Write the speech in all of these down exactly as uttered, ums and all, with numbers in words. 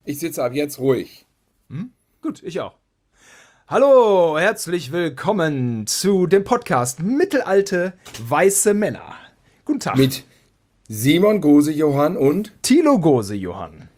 Ich sitze ab jetzt ruhig. Hm? Gut, ich auch. Hallo, herzlich willkommen zu dem Podcast Mittelalte weiße Männer. Guten Tag. Mit Simon Gose-Johann und... Thilo Gose-Johann.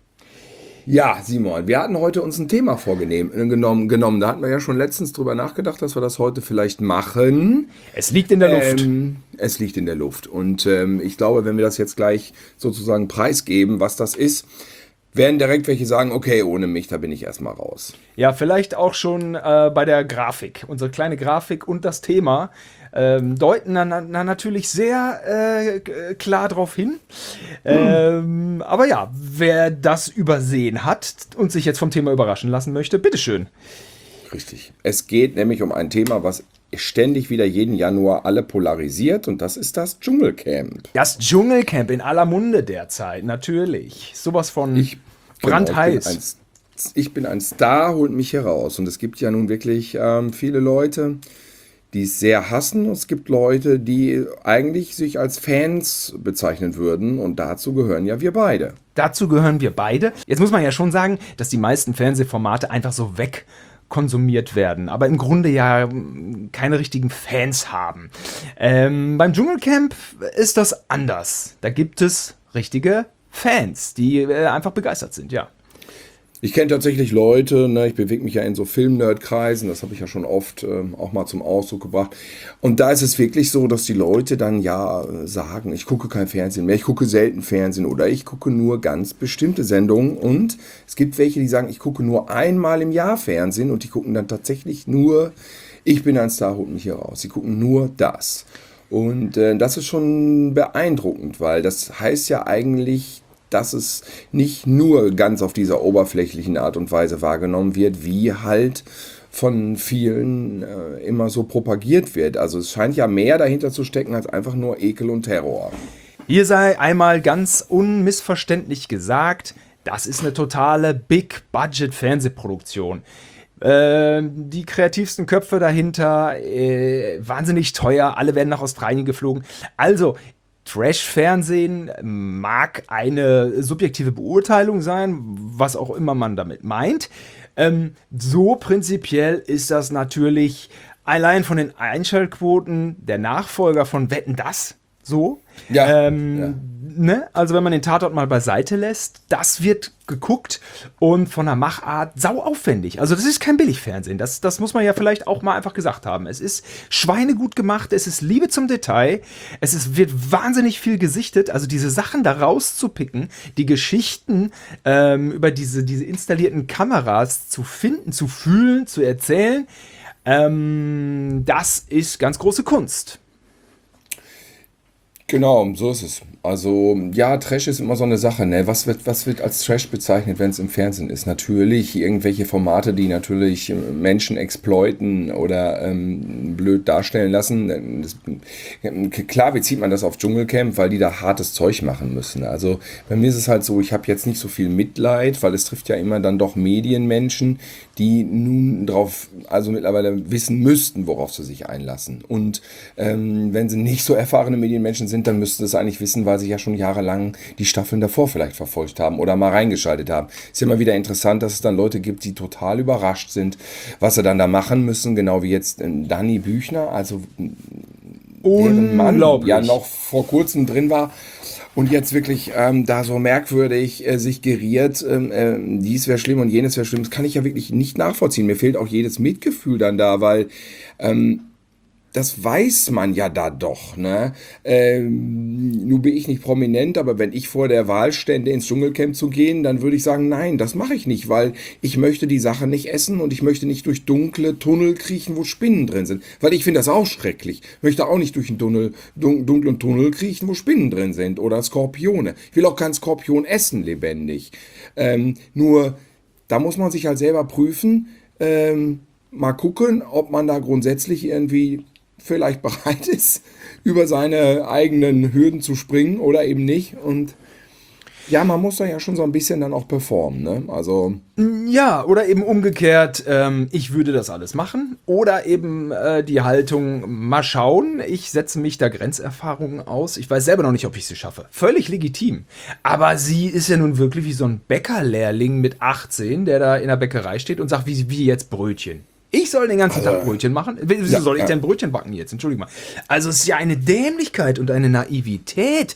Ja, Simon, wir hatten heute uns ein Thema vorgenommen. Genommen. Da hatten wir ja schon letztens drüber nachgedacht, dass wir das heute vielleicht machen. Es liegt in der Luft. Ähm, es liegt in der Luft. Und ähm, ich glaube, wenn wir das jetzt gleich sozusagen preisgeben, was das ist, werden direkt welche sagen, okay, ohne mich, da bin ich erstmal raus. Ja, vielleicht auch schon äh, bei der Grafik. Unsere kleine Grafik und das Thema ähm, deuten dann, dann natürlich sehr äh, klar drauf hin. Ähm, aber ja, wer das übersehen hat und sich jetzt vom Thema überraschen lassen möchte, bitteschön. Richtig. Es geht nämlich um ein Thema, was ständig wieder jeden Januar alle polarisiert, und das ist das Dschungelcamp. Das Dschungelcamp in aller Munde derzeit, natürlich. Sowas von Ich, brandheiß. Genau, ich, bin ein, ich bin ein Star, holt mich hier raus. Und es gibt ja nun wirklich ähm, viele Leute, die es sehr hassen. Und es gibt Leute, die eigentlich sich als Fans bezeichnen würden. Und dazu gehören ja wir beide. Dazu gehören wir beide. Jetzt muss man ja schon sagen, dass die meisten Fernsehformate einfach so weg konsumiert werden, aber im Grunde ja keine richtigen Fans haben. Ähm, beim Dschungelcamp ist das anders. Da gibt es richtige Fans, die äh, einfach begeistert sind, ja. Ich kenne tatsächlich Leute, ne, ich bewege mich ja in so Film-Nerd-Kreisen, das habe ich ja schon oft ähm, auch mal zum Ausdruck gebracht. Und da ist es wirklich so, dass die Leute dann ja sagen, ich gucke kein Fernsehen mehr, ich gucke selten Fernsehen oder ich gucke nur ganz bestimmte Sendungen. Und es gibt welche, die sagen, ich gucke nur einmal im Jahr Fernsehen, und die gucken dann tatsächlich nur, ich bin ein Star, holt mich hier raus. Sie gucken nur das. Und äh, das ist schon beeindruckend, weil das heißt ja eigentlich, dass es nicht nur ganz auf dieser oberflächlichen Art und Weise wahrgenommen wird, wie halt von vielen äh, immer so propagiert wird. Also es scheint ja mehr dahinter zu stecken als einfach nur Ekel und Terror. Hier sei einmal ganz unmissverständlich gesagt, das ist eine totale Big-Budget-Fernsehproduktion. Äh, die kreativsten Köpfe dahinter, äh, wahnsinnig teuer, alle werden nach Australien geflogen. Also, Trash-Fernsehen mag eine subjektive Beurteilung sein, was auch immer man damit meint. Ähm, so prinzipiell ist das natürlich allein von den Einschaltquoten der Nachfolger von Wetten, dass so. Ja, ähm, ja. Ne? Also wenn man den Tatort mal beiseite lässt, das wird geguckt und von der Machart sau aufwendig. Also das ist kein Billigfernsehen, das, das muss man ja vielleicht auch mal einfach gesagt haben. Es ist schweinegut gemacht, es ist Liebe zum Detail, es ist, wird wahnsinnig viel gesichtet, also diese Sachen da rauszupicken, die Geschichten ähm, über diese, diese installierten Kameras zu finden, zu fühlen, zu erzählen, ähm, das ist ganz große Kunst. Genau, so ist es. Also, ja, Trash ist immer so eine Sache, ne? Was wird, was wird als Trash bezeichnet, wenn es im Fernsehen ist? Natürlich irgendwelche Formate, die natürlich Menschen exploiten oder ähm, blöd darstellen lassen. Das, klar bezieht man das auf Dschungelcamp, weil die da hartes Zeug machen müssen. Also, bei mir ist es halt so, ich habe jetzt nicht so viel Mitleid, weil es trifft ja immer dann doch Medienmenschen, die nun drauf, also mittlerweile wissen müssten, worauf sie sich einlassen. Und ähm, wenn sie nicht so erfahrene Medienmenschen sind, dann müssten sie es eigentlich wissen, weil sie ja schon jahrelang die Staffeln davor vielleicht verfolgt haben oder mal reingeschaltet haben. Ist ja immer wieder interessant, dass es dann Leute gibt, die total überrascht sind, was sie dann da machen müssen, genau wie jetzt äh, Dani Büchner, also deren Mann ja noch vor kurzem drin war und jetzt wirklich ähm, da so merkwürdig äh, sich geriert, ähm, äh, dies wäre schlimm und jenes wäre schlimm. Das kann ich ja wirklich nicht nachvollziehen. Mir fehlt auch jedes Mitgefühl dann da, weil ähm, das weiß man ja da doch, ne? Ähm, nun bin ich nicht prominent, aber wenn ich vor der Wahl stände, ins Dschungelcamp zu gehen, dann würde ich sagen, nein, das mache ich nicht, weil ich möchte die Sache nicht essen und ich möchte nicht durch dunkle Tunnel kriechen, wo Spinnen drin sind. Weil ich finde das auch schrecklich. Ich möchte auch nicht durch einen Tunnel, dun dunklen Tunnel kriechen, wo Spinnen drin sind oder Skorpione. Ich will auch keinen Skorpion essen, lebendig. Ähm, nur, da muss man sich halt selber prüfen, ähm, mal gucken, ob man da grundsätzlich irgendwie vielleicht bereit ist, über seine eigenen Hürden zu springen oder eben nicht. Und Ja, man muss da ja schon so ein bisschen dann auch performen, ne? Also. Ja, oder eben umgekehrt, ähm, ich würde das alles machen. Oder eben äh, die Haltung, mal schauen, ich setze mich da Grenzerfahrungen aus. Ich weiß selber noch nicht, ob ich sie schaffe. Völlig legitim. Aber sie ist ja nun wirklich wie so ein Bäckerlehrling mit achtzehn, der da in der Bäckerei steht und sagt, wie, wie jetzt Brötchen. Ich soll den ganzen Also, Tag Brötchen machen? Wieso ja, soll ich ja. denn Brötchen backen jetzt? Entschuldigung mal. Also es ist ja eine Dämlichkeit und eine Naivität.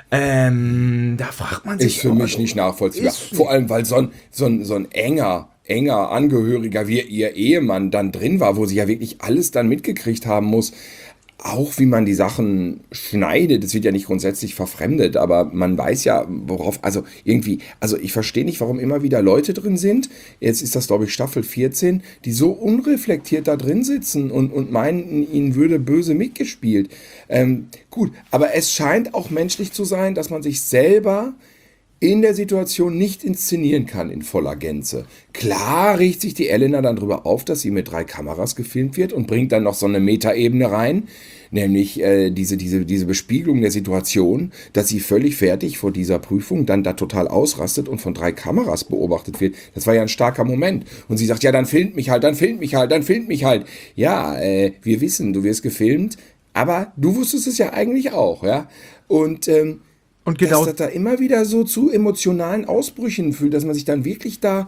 Ähm, da fragt man sich. Ist für oh, mich nicht nachvollziehbar. ist- Vor allem, weil so ein, so ein, so ein enger, enger Angehöriger wie ihr Ehemann dann drin war, wo sie ja wirklich alles dann mitgekriegt haben muss. Auch wie man die Sachen schneidet, das wird ja nicht grundsätzlich verfremdet, aber man weiß ja, worauf, also irgendwie, also ich verstehe nicht, warum immer wieder Leute drin sind, jetzt ist das glaube ich Staffel vierzehn, die so unreflektiert da drin sitzen und, und meinen, ihnen würde böse mitgespielt. Ähm, gut, aber es scheint auch menschlich zu sein, dass man sich selber in der Situation nicht inszenieren kann in voller Gänze. Klar riecht sich die Elena dann drüber auf, dass sie mit drei Kameras gefilmt wird und bringt dann noch so eine Metaebene rein, nämlich äh, diese, diese, diese Bespiegelung der Situation, dass sie völlig fertig vor dieser Prüfung dann da total ausrastet und von drei Kameras beobachtet wird. Das war ja ein starker Moment. Und sie sagt, ja, dann filmt mich halt, dann filmt mich halt, dann filmt mich halt. Ja, äh, wir wissen, du wirst gefilmt, aber du wusstest es ja eigentlich auch, ja. Und ähm, Und genau, dass das da immer wieder so zu emotionalen Ausbrüchen fühlt, dass man sich dann wirklich da,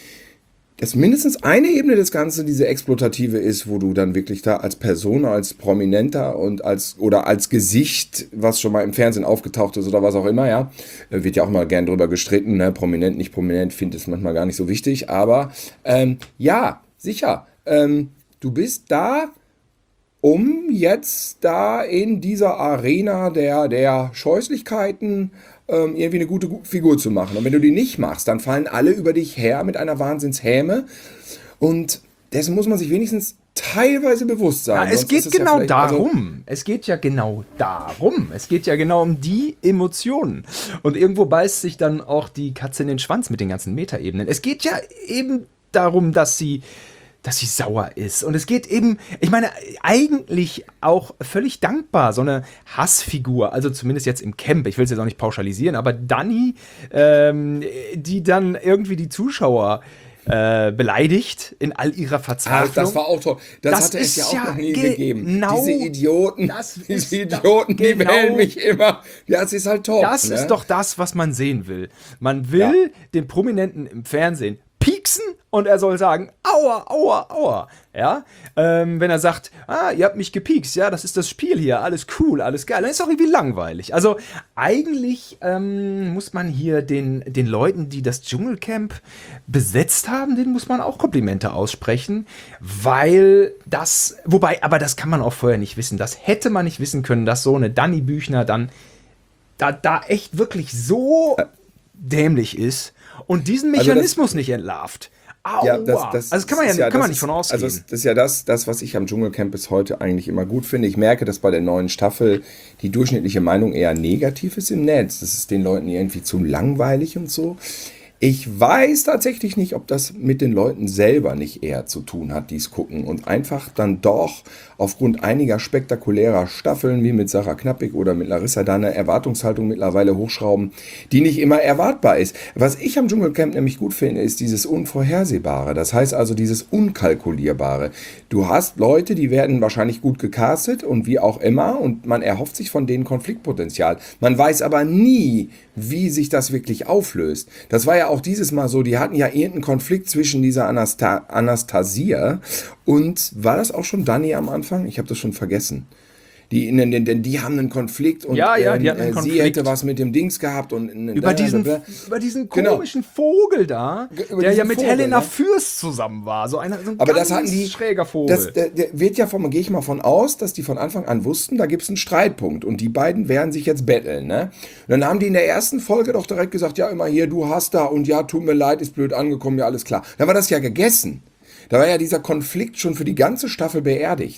dass mindestens eine Ebene des Ganzen diese exploitative ist, wo du dann wirklich da als Person, als Prominenter und als, oder als Gesicht, was schon mal im Fernsehen aufgetaucht ist oder was auch immer, ja, wird ja auch mal gern drüber gestritten, ne? Prominent, nicht prominent, finde es manchmal gar nicht so wichtig, aber ähm, ja, sicher, ähm, du bist da, um jetzt da in dieser Arena der, der Scheußlichkeiten ähm, irgendwie eine gute Gu- Figur zu machen. Und wenn du die nicht machst, dann fallen alle über dich her mit einer Wahnsinnshäme. Und dessen muss man sich wenigstens teilweise bewusst sein. ja, es Sonst geht ist es ja genau vielleicht- also- darum. Es geht ja genau darum. Es geht ja genau um die Emotionen. Und irgendwo beißt sich dann auch die Katze in den Schwanz mit den ganzen Metaebenen. Es geht ja eben darum, dass sie dass sie sauer ist. Und es geht eben, ich meine, eigentlich auch völlig dankbar, so eine Hassfigur, also zumindest jetzt im Camp, ich will es jetzt auch nicht pauschalisieren, aber Dani, ähm, die dann irgendwie die Zuschauer äh, beleidigt in all ihrer Ach, Verzweiflung. das war auch toll. Das, Das hatte es ist ja auch ja noch nie genau gegeben. Diese Idioten, das ist diese doch Idioten, die genau- wählen mich immer. Ja, es ist halt top. Das ne? ist doch das, was man sehen will. Man will Ja. den Prominenten im Fernsehen pieksen und er soll sagen, aua, aua, aua. Ja, ähm, wenn er sagt, ah, ihr habt mich gepiekst, ja, das ist das Spiel hier, alles cool, alles geil, dann ist auch irgendwie langweilig. Also eigentlich ähm, muss man hier den, den Leuten, die das Dschungelcamp besetzt haben, denen muss man auch Komplimente aussprechen, weil das, wobei, aber das kann man auch vorher nicht wissen, das hätte man nicht wissen können, dass so eine Dani Büchner dann da, da echt wirklich so dämlich ist und diesen Also das- Mechanismus nicht entlarvt. Aua. Ja, das, das, also das kann man ja, ist kann das man nicht ist- von ausgehen. Also das, das ist ja das, das, was ich am Dschungelcamp bis heute eigentlich immer gut finde. Ich merke, dass bei der neuen Staffel die durchschnittliche Meinung eher negativ ist im Netz. Das ist den Leuten irgendwie zu langweilig und so. Ich weiß tatsächlich nicht, ob das mit den Leuten selber nicht eher zu tun hat, die es gucken und einfach dann doch aufgrund einiger spektakulärer Staffeln wie mit Sarah Knappig oder mit Larissa da eine Erwartungshaltung mittlerweile hochschrauben, die nicht immer erwartbar ist. Was ich am Dschungelcamp nämlich gut finde, ist dieses Unvorhersehbare. Das heißt also dieses Unkalkulierbare. Du hast Leute, die werden wahrscheinlich gut gecastet und wie auch immer und man erhofft sich von denen Konfliktpotenzial. Man weiß aber nie, wie sich das wirklich auflöst. Das war ja auch dieses Mal so, die hatten ja irgendeinen Konflikt zwischen dieser Anasta Anastasia und war das auch schon Dani am Anfang? Ich habe das schon vergessen. Die, denn, denn, denn die haben einen Konflikt und Ja, ja, die hatten einen äh, sie Konflikt. hätte was mit dem Dings gehabt und über diesen, über diesen Genau. komischen Vogel da, Ge- über der ja diesen mit Vogel, Helena ne? Fürst zusammen war. So, einer, so ein Aber ganz das hatten die, schräger Vogel. Das, der, der wird ja von, gehe ich mal von aus, dass die von Anfang an wussten, da gibt es einen Streitpunkt und die beiden werden sich jetzt betteln. Ne? Und dann haben die in der ersten Folge doch direkt gesagt, ja immer hier, du hast da und ja, tut mir leid, ist blöd angekommen, ja alles klar. Da war das ja gegessen. Da war ja dieser Konflikt schon für die ganze Staffel beerdigt.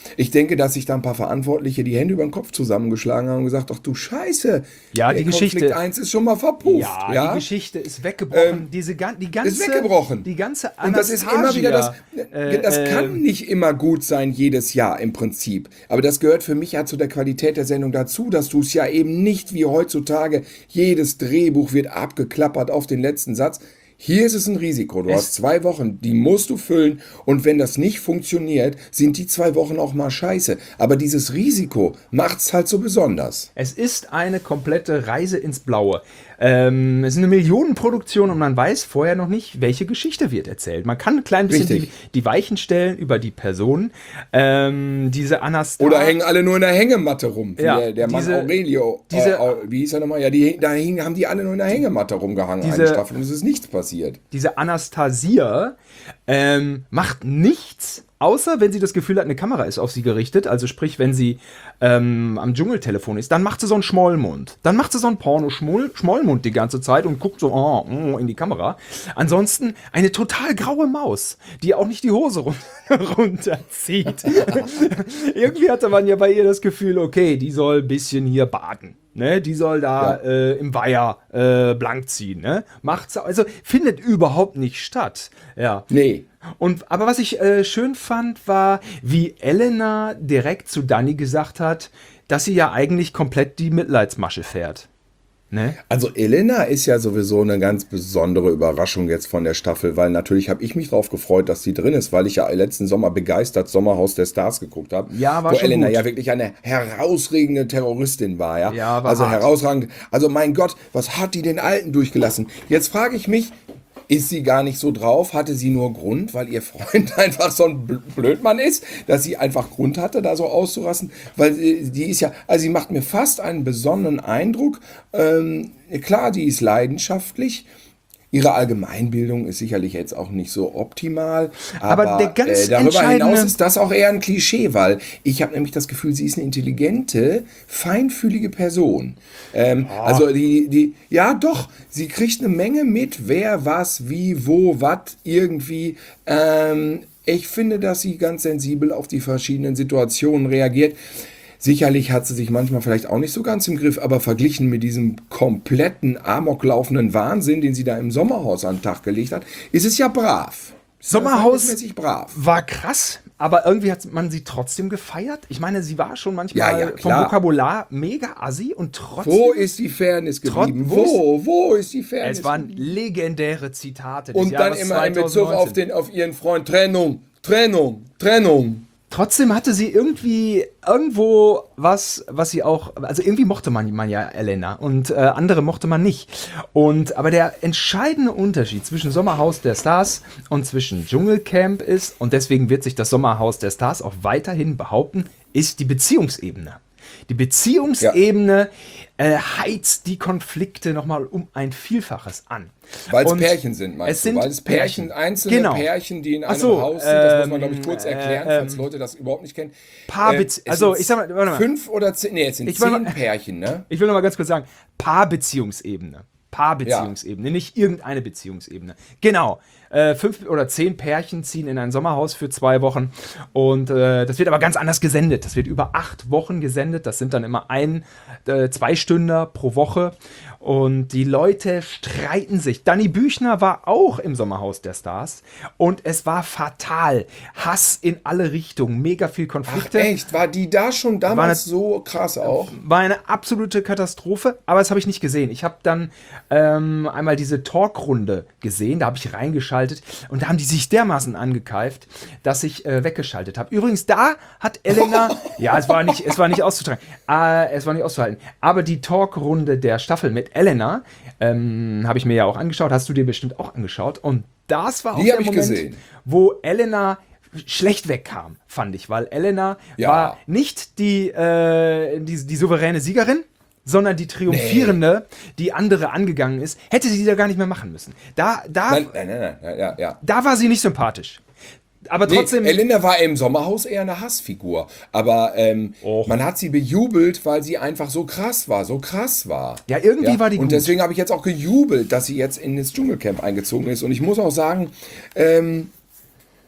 Ich denke, dass sich da ein paar Verantwortliche die Hände über den Kopf zusammengeschlagen haben und gesagt, ach du Scheiße, Ja, die Geschichte- Konflikt eins ist schon mal verpufft. Ja, Ja, die Geschichte ist weggebrochen. Ähm, Diese, gan- die ganze, ist weggebrochen. Die ganze Und das ist immer wieder das, Anastasia, das äh, kann nicht immer gut sein, jedes Jahr im Prinzip. Aber das gehört für mich ja zu der Qualität der Sendung dazu, dass du es ja eben nicht wie heutzutage, jedes Drehbuch wird abgeklappert auf den letzten Satz. Hier ist es ein Risiko. Du Es- hast zwei Wochen, die musst du füllen. Und wenn das nicht funktioniert, sind die zwei Wochen auch mal scheiße. Aber dieses Risiko macht's halt so besonders. Es ist eine komplette Reise ins Blaue. Ähm, es ist eine Millionenproduktion und man weiß vorher noch nicht, welche Geschichte wird erzählt. Man kann ein klein bisschen die, Richtig. die Weichen stellen über die Personen. Ähm, diese Anastasia. Oder hängen alle nur in der Hängematte rum. Wie Ja, der, der Mann diese- Aurelio. diese- äh, wie hieß er nochmal? Ja, die, da hingen, haben die alle nur in der Hängematte rumgehangen, Diese- eine Staffel. Und es ist nichts passiert. Diese Anastasia ähm, macht nichts, außer wenn sie das Gefühl hat, eine Kamera ist auf sie gerichtet. Also sprich, wenn sie ähm, am Dschungeltelefon ist, dann macht sie so einen Schmollmund. Dann macht sie so einen Porno-Schmollmund die ganze Zeit und guckt so oh, oh, in die Kamera. Ansonsten eine total graue Maus, die auch nicht die Hose run runterzieht. Irgendwie hatte man ja bei ihr das Gefühl, okay, die soll ein bisschen hier baden. Ne, die soll da Ja. äh, im Weiher äh, blank ziehen. Ne? Macht's, also findet überhaupt nicht statt. Ja. Nee. Und, aber was ich äh, schön fand, war, wie Elena direkt zu Dani gesagt hat, dass sie ja eigentlich komplett die Mitleidsmasche fährt. Ne? Also Elena ist ja sowieso eine ganz besondere Überraschung jetzt von der Staffel, weil natürlich habe ich mich drauf gefreut, dass sie drin ist, weil ich ja letzten Sommer begeistert Sommerhaus der Stars geguckt habe. Ja, war wo schon Elena gut. ja wirklich eine herausragende Terroristin war, ja. Ja, war also hart. herausragend. Also mein Gott, was hat die den Alten durchgelassen? Jetzt frage ich mich, ist sie gar nicht so drauf? Hatte sie nur Grund, weil ihr Freund einfach so ein Bl- Blödmann ist, dass sie einfach Grund hatte, da so auszurasten? Weil äh, die ist ja, also sie macht mir fast einen besonnenen Eindruck. Ähm, klar, die ist leidenschaftlich. Ihre Allgemeinbildung ist sicherlich jetzt auch nicht so optimal, aber, Aber der ganz äh, darüber entscheidende- hinaus ist das auch eher ein Klischee, weil ich habe nämlich das Gefühl, sie ist eine intelligente, feinfühlige Person. Ähm, Also die, die, ja doch, sie kriegt eine Menge mit, wer, was, wie, wo, was, irgendwie. Ähm, ich finde, dass sie ganz sensibel auf die verschiedenen Situationen reagiert. Sicherlich hat sie sich manchmal vielleicht auch nicht so ganz im Griff, aber verglichen mit diesem kompletten amoklaufenden Wahnsinn, den sie da im Sommerhaus an den Tag gelegt hat, ist es ja brav. Sommerhaus Verhältnismäßig brav. war krass, aber irgendwie hat man sie trotzdem gefeiert. Ich meine, sie war schon manchmal Ja, ja, vom klar. Vokabular mega assi und trotzdem. Wo ist die Fairness geblieben? Trotz- Wo, wo ist die Fairness es waren geblieben? legendäre Zitate. Des Und dann Jahres immer in Bezug zweitausendneunzehn. auf, den, auf ihren Freund Trennung, Trennung, Trennung. Trotzdem hatte sie irgendwie irgendwo was, was sie auch, also irgendwie mochte man, man ja Elena und äh, andere mochte man nicht. Und aber der entscheidende Unterschied zwischen Sommerhaus der Stars und zwischen Dschungelcamp ist, und deswegen wird sich das Sommerhaus der Stars auch weiterhin behaupten, ist die Beziehungsebene. Die Beziehungsebene äh, heizt die Konflikte nochmal um ein Vielfaches an. Weil es Und Pärchen sind, meinst es du? sind Weil es Pärchen, Pärchen. einzelne Genau. Pärchen, die in Ach einem so, Haus sind. Das muss man, ähm, glaube ich, kurz erklären, äh, falls ähm, Leute das überhaupt nicht kennen. Paarbezie- es also, sind ich sag mal, warte mal. Fünf oder zehn, nee, es sind Ich will zehn mal- Pärchen, ne? Ich will noch mal ganz kurz sagen, Paarbeziehungsebene. Paarbeziehungsebene, nicht irgendeine Beziehungsebene. Genau. Äh, fünf oder zehn Pärchen ziehen in ein Sommerhaus für zwei Wochen und äh, das wird aber ganz anders gesendet. Das wird über acht Wochen gesendet. Das sind dann immer ein, äh, zwei Stunden pro Woche und die Leute streiten sich. Dani Büchner war auch im Sommerhaus der Stars und es war fatal. Hass in alle Richtungen, mega viel Ach, Konflikte. echt? War die da schon damals eine- so krass auch? War eine absolute Katastrophe, aber das habe ich nicht gesehen. Ich habe dann ähm, einmal diese Talkrunde gesehen, da habe ich reingeschaltet und da haben die sich dermaßen angekeift, dass ich äh, weggeschaltet habe. Übrigens, da hat Elena, ja, es war nicht, es war nicht auszutragen, äh, es war nicht auszuhalten, aber die Talkrunde der Staffel mit Elena ähm, habe ich mir ja auch angeschaut, hast du dir bestimmt auch angeschaut und das war auch Die der hab ich Moment, gesehen. wo Elena schlecht wegkam, fand ich, weil Elena Ja. war nicht die, äh, die, die souveräne Siegerin, sondern die triumphierende, die andere angegangen ist, hätte sie da gar nicht mehr machen müssen. Da, da, Nein, nein, nein, nein, ja, ja. da war sie nicht sympathisch. Aber Nee, trotzdem, Elena war im Sommerhaus eher eine Hassfigur. Aber ähm, Och. man hat sie bejubelt, weil sie einfach so krass war, so krass war. Ja, irgendwie war die Und gut. deswegen habe ich jetzt auch gejubelt, dass sie jetzt in das Dschungelcamp eingezogen ist. Und ich muss auch sagen, ähm,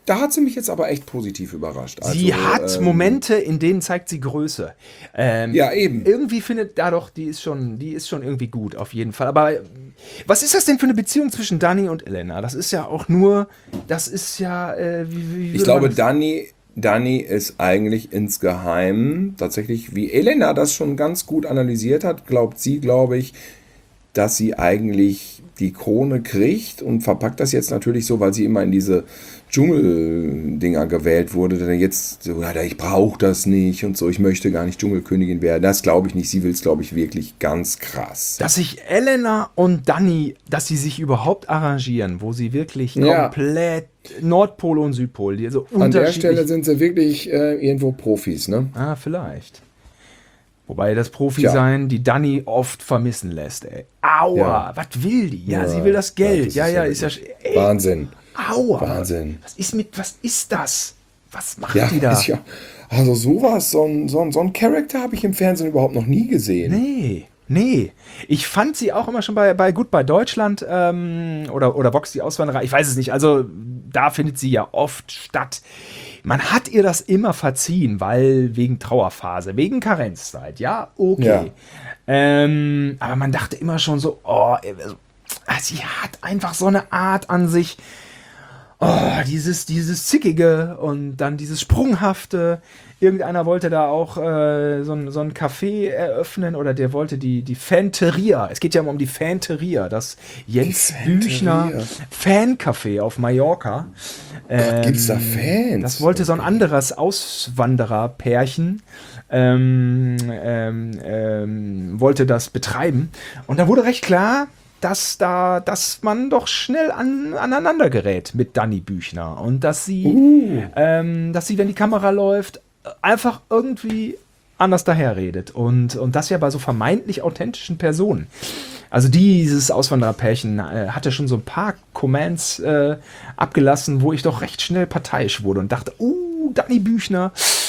da hat sie mich jetzt aber echt positiv überrascht. Also, Sie hat ähm, Momente, in denen zeigt sie Größe. Ähm, Ja, eben. Irgendwie findet, da doch, die ist schon, die ist schon irgendwie gut, auf jeden Fall. Aber äh, was ist das denn für eine Beziehung zwischen Dani und Elena? Das ist ja auch nur, das ist ja, äh, wie, wie Ich würde glaube, man das- Dani, Dani ist eigentlich insgeheim tatsächlich, wie Elena das schon ganz gut analysiert hat, glaubt sie, glaube ich, dass sie eigentlich die Krone kriegt und verpackt das jetzt natürlich so, weil sie immer in diese Dschungeldinger gewählt wurde. Denn jetzt, so, ja, ich brauche das nicht und so, ich möchte gar nicht Dschungelkönigin werden. Das glaube ich nicht. Sie will es, glaube ich, wirklich ganz krass. dass sich Elena und Dani, dass sie sich überhaupt arrangieren, wo sie wirklich Ja. komplett Nordpol und Südpol, die so An der unterschiedlich. Stelle sind sie wirklich äh, irgendwo Profis, ne? Ah, vielleicht. Wobei das Profi Tja. sein, die Dani oft vermissen lässt, ey. Aua, Ja. was will die? Ja, Ja, sie will das Geld. das Ja, ist ja, ja ist ja. wirklich Ey, Wahnsinn. aua. Wahnsinn. Was ist mit, was ist das? Was macht Ja, die da? ist ja, also sowas, so ein, so ein, so ein Charakter habe ich im Fernsehen überhaupt noch nie gesehen. Nee, nee. Ich fand sie auch immer schon bei, bei gut bei Deutschland ähm, oder, oder Vox die Auswanderer. Ich weiß es nicht. Also da findet sie ja oft statt. Man hat ihr das immer verziehen, weil wegen Trauerphase, wegen Karenzzeit. Ja, okay. Ja. Ähm, aber man dachte immer schon so, oh, sie hat einfach so eine Art an sich. Oh, dieses, dieses Zickige und dann dieses Sprunghafte. Irgendeiner wollte da auch äh, so, ein, so ein Café eröffnen oder der wollte die, die Fanteria. Es geht ja immer um die Fanteria, das Jens Fanteria. Büchner Fancafé auf Mallorca. Ähm, Gibt's da Fans? Das wollte so ein anderes Auswandererpärchen ähm, ähm, ähm, wollte das betreiben. Und da wurde recht klar, dass da, dass man doch schnell an, aneinander gerät mit Dani Büchner und dass sie, Uh. ähm, dass sie, wenn die Kamera läuft, einfach irgendwie anders daherredet und, und das ja bei so vermeintlich authentischen Personen. Also dieses Auswandererpärchen äh, hatte schon so ein paar Comments äh, abgelassen, wo ich doch recht schnell parteiisch wurde und dachte, uh, Dani Büchner,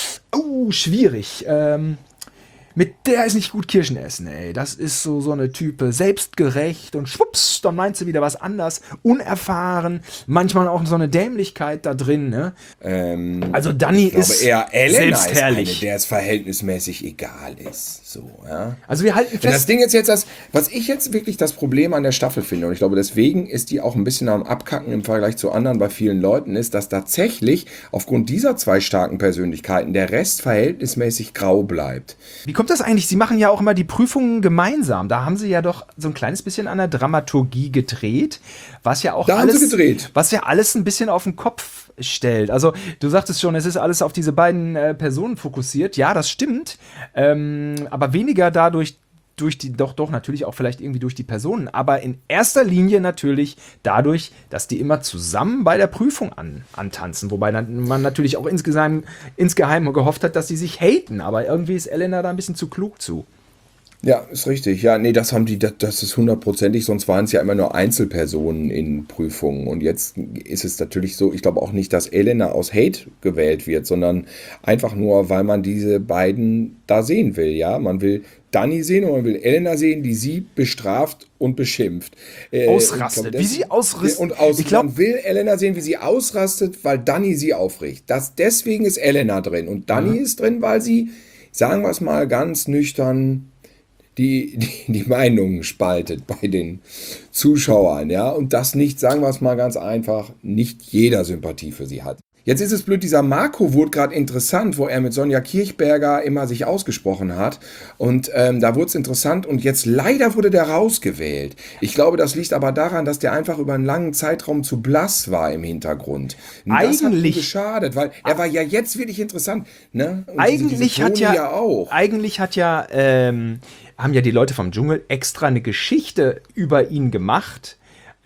uh, schwierig. Ähm, Mit der ist nicht gut Kirschen essen, ey. Das ist so, so eine Type, selbstgerecht und schwupps, dann meint sie wieder was anders, unerfahren, manchmal auch so eine Dämlichkeit da drin, ne? Ähm, Also Dani ich glaube ist eher Elena ist eine, selbstherrlich. der es verhältnismäßig egal ist. So, ja. Also wir halten Und das fest, Ding ist jetzt das, was ich jetzt wirklich das Problem an der Staffel finde, und ich glaube, deswegen ist die auch ein bisschen am Abkacken im Vergleich zu anderen bei vielen Leuten, ist, dass tatsächlich aufgrund dieser zwei starken Persönlichkeiten der Rest verhältnismäßig grau bleibt. wie kommt das eigentlich? Sie machen ja auch immer die Prüfungen gemeinsam. Da haben sie ja doch so ein kleines bisschen an der Dramaturgie gedreht, was ja auch Da haben alles, sie gedreht. was ja alles ein bisschen auf den Kopf stellt. Also du sagtest schon, es ist alles auf diese beiden äh, Personen fokussiert. Ja, das stimmt. Ähm, aber weniger dadurch, durch die, doch, doch, natürlich auch vielleicht irgendwie durch die Personen, aber in erster Linie natürlich dadurch, dass die immer zusammen bei der Prüfung an, antanzen, wobei dann man natürlich auch insgeheim, insgeheim gehofft hat, dass sie sich haten, aber irgendwie ist Elena da ein bisschen zu klug zu. Ja, ist richtig. Ja, nee, das haben die, das, das ist hundertprozentig, sonst waren es ja immer nur Einzelpersonen in Prüfungen. Und jetzt ist es natürlich so, ich glaube auch nicht, dass Elena aus Hate gewählt wird, sondern einfach nur, weil man diese beiden da sehen will, ja. Man will Dani sehen und man will Elena sehen, die sie bestraft und beschimpft. Äh, Ausrastet. ich glaub, Wie sie ausrastet. Und aus, Ich glaub- man will Elena sehen, wie sie ausrastet, weil Dani sie aufregt. Das, deswegen ist Elena drin. Und Dani ist drin, weil sie, sagen wir es mal ganz nüchtern, die, die, die Meinungen spaltet bei den Zuschauern, ja, und das nicht, sagen wir es mal ganz einfach, nicht jeder Sympathie für sie hat. Jetzt ist es blöd, dieser Marco wurde gerade interessant, wo er mit Sonja Kirchberger immer sich ausgesprochen hat und ähm, da wurde es interessant und jetzt leider wurde der rausgewählt. Ich glaube, das liegt aber daran, dass der einfach über einen langen Zeitraum zu blass war im Hintergrund. Und das hat ihm Eigentlich- geschadet, weil er war ja jetzt wirklich interessant, ne? Und diese- Eigentlich diese hat Toni ja, ja auch. eigentlich hat ja, ähm, haben ja die Leute vom Dschungel extra eine Geschichte über ihn gemacht,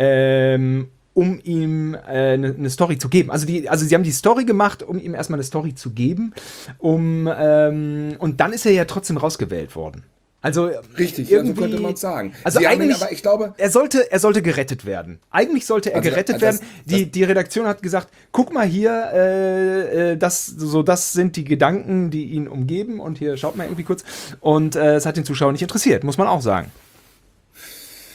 ähm, um ihm äh, eine, eine Story zu geben. Also, die, also sie haben die Story gemacht, um ihm erstmal eine Story zu geben, um, ähm, und dann ist er ja trotzdem rausgewählt worden. Also Richtig, ja, so irgendwie, könnte man es sagen. Also Sie haben ihn eigentlich, aber, ich glaube- er sollte, er sollte gerettet werden. Eigentlich sollte er Also, gerettet also das- werden. Die, die Redaktion hat gesagt, guck mal hier, äh, äh, das, so, das sind die Gedanken, die ihn umgeben. Und hier schaut mal irgendwie kurz. Und äh, es hat den Zuschauer nicht interessiert, muss man auch sagen.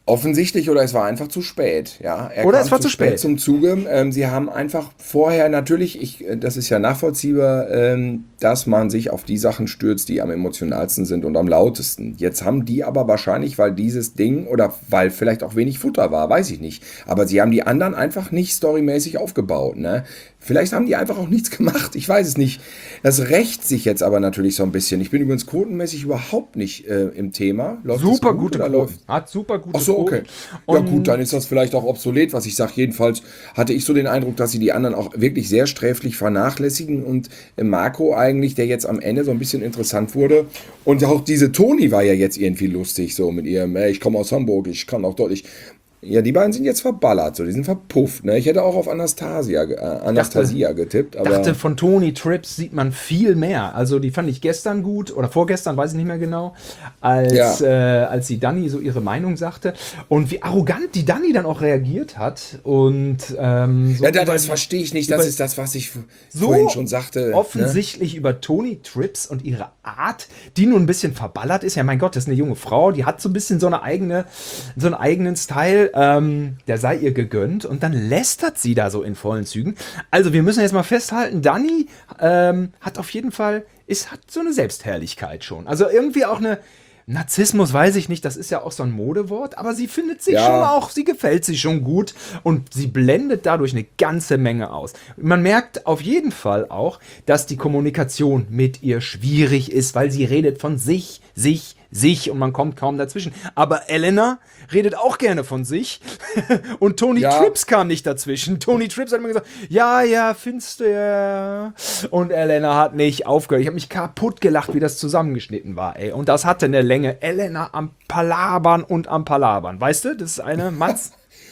Offensichtlich oder es war einfach zu spät. Ja, er Oder kam es war zu zu spät spät. zum Zuge. Ähm, sie haben einfach vorher natürlich, ich, äh, das ist ja nachvollziehbar, ähm, dass man sich auf die Sachen stürzt, die am emotionalsten sind und am lautesten. Jetzt haben die aber wahrscheinlich, weil dieses Ding oder weil vielleicht auch wenig Futter war, weiß ich nicht. Aber sie haben die anderen einfach nicht storymäßig aufgebaut. Ne? Vielleicht haben die einfach auch nichts gemacht. Ich weiß es nicht. Das rächt sich jetzt aber natürlich so ein bisschen. Ich bin übrigens quotenmäßig überhaupt nicht äh, im Thema. Läuft das Super gut gute oder Quoten. läuft? Hat super gute Ach so, okay. Quoten. Ja Und gut, dann ist das vielleicht auch obsolet, was ich sage. Jedenfalls hatte ich so den Eindruck, dass sie die anderen auch wirklich sehr sträflich vernachlässigen und äh, Marco eigentlich, der jetzt am Ende so ein bisschen interessant wurde. Und auch diese Toni war ja jetzt irgendwie lustig, so mit ihrem, ey, ich komme aus Hamburg, ich kann auch deutlich. Ja, die beiden sind jetzt verballert, so, die sind verpufft. Ne? Ich hätte auch auf Anastasia, äh, Anastasia getippt, aber dachte, von Toni Trips sieht man viel mehr. Also die fand ich gestern gut oder vorgestern, weiß ich nicht mehr genau, als, ja. äh, als die Dani so ihre Meinung sagte. Und wie arrogant die Dani dann auch reagiert hat. Und ähm, so Ja, da, über- das verstehe ich nicht. Das über- ist das, was ich so vorhin schon sagte. Ne? offensichtlich über Toni Trips und ihre Art, die nun ein bisschen verballert ist. Ja, mein Gott, das ist eine junge Frau, die hat so ein bisschen so eine eigene, so einen eigenen Style. Ähm, der sei ihr gegönnt und dann lästert sie da so in vollen Zügen. Also wir müssen jetzt mal festhalten, Dani ähm, hat auf jeden Fall, ist, hat so eine Selbstherrlichkeit schon. Also irgendwie auch eine Narzissmus, weiß ich nicht, das ist ja auch so ein Modewort, aber sie findet sich Ja. schon auch, sie gefällt sich schon gut und sie blendet dadurch eine ganze Menge aus. Man merkt auf jeden Fall auch, dass die Kommunikation mit ihr schwierig ist, weil sie redet von sich, sich, sich und man kommt kaum dazwischen. Aber Elena redet auch gerne von sich und Toni Ja. Trips kam nicht dazwischen. Toni Trips hat immer gesagt, ja, ja, findest du ja. Und Elena hat nicht aufgehört. Ich habe mich kaputt gelacht, wie das zusammengeschnitten war, ey. Und das hatte eine Länge. Elena am Palabern und am Palabern. Weißt du, das ist eine Matz.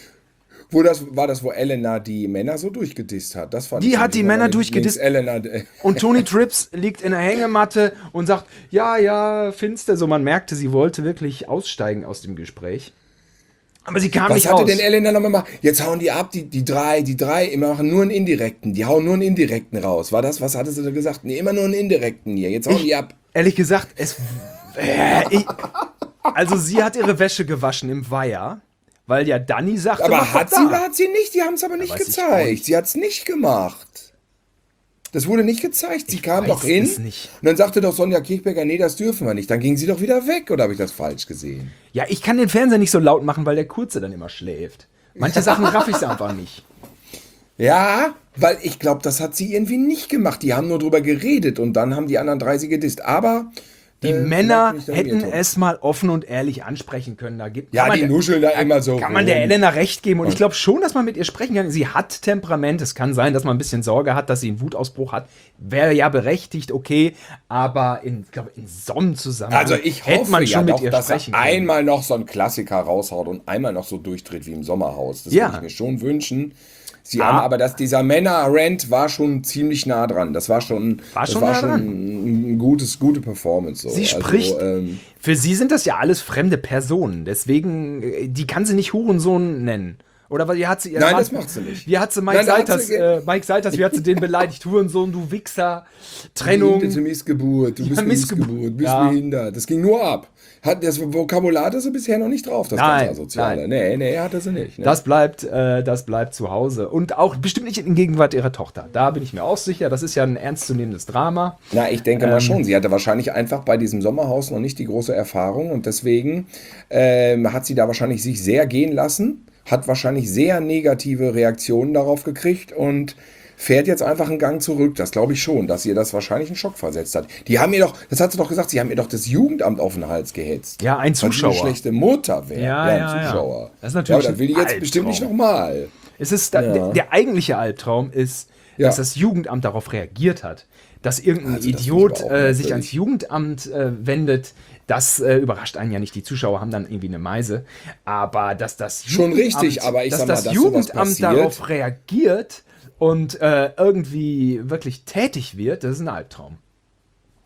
Wo das, war das, wo Elena die Männer so durchgedisst hat? Das fand Die ich hat die nämlich Männer meine durchgedisst. Lieblings- Elena, äh, Und Toni Trips liegt in der Hängematte und sagt, ja, ja, finster. So, man merkte, sie wollte wirklich aussteigen aus dem Gespräch. Aber sie kam was nicht hatte raus. denn Elena nochmal gemacht? Jetzt hauen die ab, die, die drei, die drei, immer machen nur einen Indirekten. Die hauen nur einen Indirekten raus. War das, was hatte sie da gesagt? Nee, immer nur einen Indirekten hier. Jetzt hauen die ab. Ehrlich gesagt, es. Äh, ich, also, sie hat ihre Wäsche gewaschen im Weiher, weil ja Dani sagte, Aber mach hat doch sie da. oder hat sie nicht? Die haben es aber nicht weiß ich auch gezeigt. nicht. Sie hat es nicht gemacht. Das wurde nicht gezeigt. Sie kam weiß doch hin es nicht. und dann sagte doch Sonja Kirchberger, nee, das dürfen wir nicht. Dann ging sie doch wieder weg, oder habe ich das falsch gesehen? Ja, ich kann den Fernseher nicht so laut machen, weil der Kurze dann immer schläft. Manche Sachen raff ich einfach nicht. Ja, weil ich glaube, das hat sie irgendwie nicht gemacht. Die haben nur drüber geredet und dann haben die anderen drei sie gedisst. Aber Die äh, Männer vielleicht bin ich da hätten irritiert. es mal offen und ehrlich ansprechen können. Da gibt, Ja, kann man die der- nuscheln da immer so Kann man der rum. Elena recht geben. Und ich glaube schon, dass man mit ihr sprechen kann. Sie hat Temperament. Es kann sein, dass man ein bisschen Sorge hat, dass sie einen Wutausbruch hat. Wäre ja berechtigt, okay. Aber in, ich glaube, in so einem Zusammenhang Also ich hätte hoffe man ja schon mit doch, ihr dass er sprechen können. einmal noch so einen Klassiker raushaut und einmal noch so durchdreht wie im Sommerhaus. Das Ja. würde ich mir schon wünschen. Sie Ah. haben aber, dass dieser Männer-Rant war schon ziemlich nah dran. Das war schon, War das schon war nah schon dran. ein gutes, gute Performance. So. Sie spricht, Also, ähm, für sie sind das ja alles fremde Personen. Deswegen, äh, die kann sie nicht Hurensohn nennen. Oder wie hat sie... Nein, Mann- das macht sie nicht. Wie hat sie Mike Nein, da hat Seiters, sie ge- äh, Mike Seiters, wie hat sie den beleidigt? Hurensohn, du Wichser, Trennung. behinderte Missgeburt, du bist eine Missgeburt. Missgeburt, bist Ja. behindert. Das ging nur ab. Hat das Vokabular hatte sie bisher noch nicht drauf, das Nein, ganze Asoziale. nein. Nee, nee, hatte sie nicht. Ne? Das bleibt, äh, das bleibt zu Hause. Und auch bestimmt nicht in Gegenwart ihrer Tochter. Da bin ich mir auch sicher. Das ist ja ein ernstzunehmendes Drama. Na, ich denke Ähm. mal schon. Sie hatte wahrscheinlich einfach bei diesem Sommerhaus noch nicht die große Erfahrung und deswegen ähm, hat sie da wahrscheinlich sich sehr gehen lassen, hat wahrscheinlich sehr negative Reaktionen darauf gekriegt und fährt jetzt einfach einen Gang zurück. Das glaube ich schon, dass ihr das wahrscheinlich einen Schock versetzt hat. Die haben ihr doch, das hat sie doch gesagt, sie haben ihr doch das Jugendamt auf den Hals gehetzt. Ja, ein Weil sie Zuschauer. eine schlechte Mutter wäre. Ja, ein ja, ja. Zuschauer. Das ist natürlich ja, das will ich jetzt ein bestimmt nicht Albtraum. nochmal. Es ist da, Ja. der, der eigentliche Albtraum ist, Ja. dass das Jugendamt darauf reagiert hat. Dass irgendein Also das Idiot finde ich aber auch äh, sich merkwürdig. ans Jugendamt äh, wendet. Das äh, überrascht einen ja nicht. Die Zuschauer haben dann irgendwie eine Meise. Aber dass das Schon Jugendamt- richtig, aber ich dass sag mal, das dass sowas Jugendamt passiert- darauf reagiert und äh, irgendwie wirklich tätig wird, das ist ein Albtraum.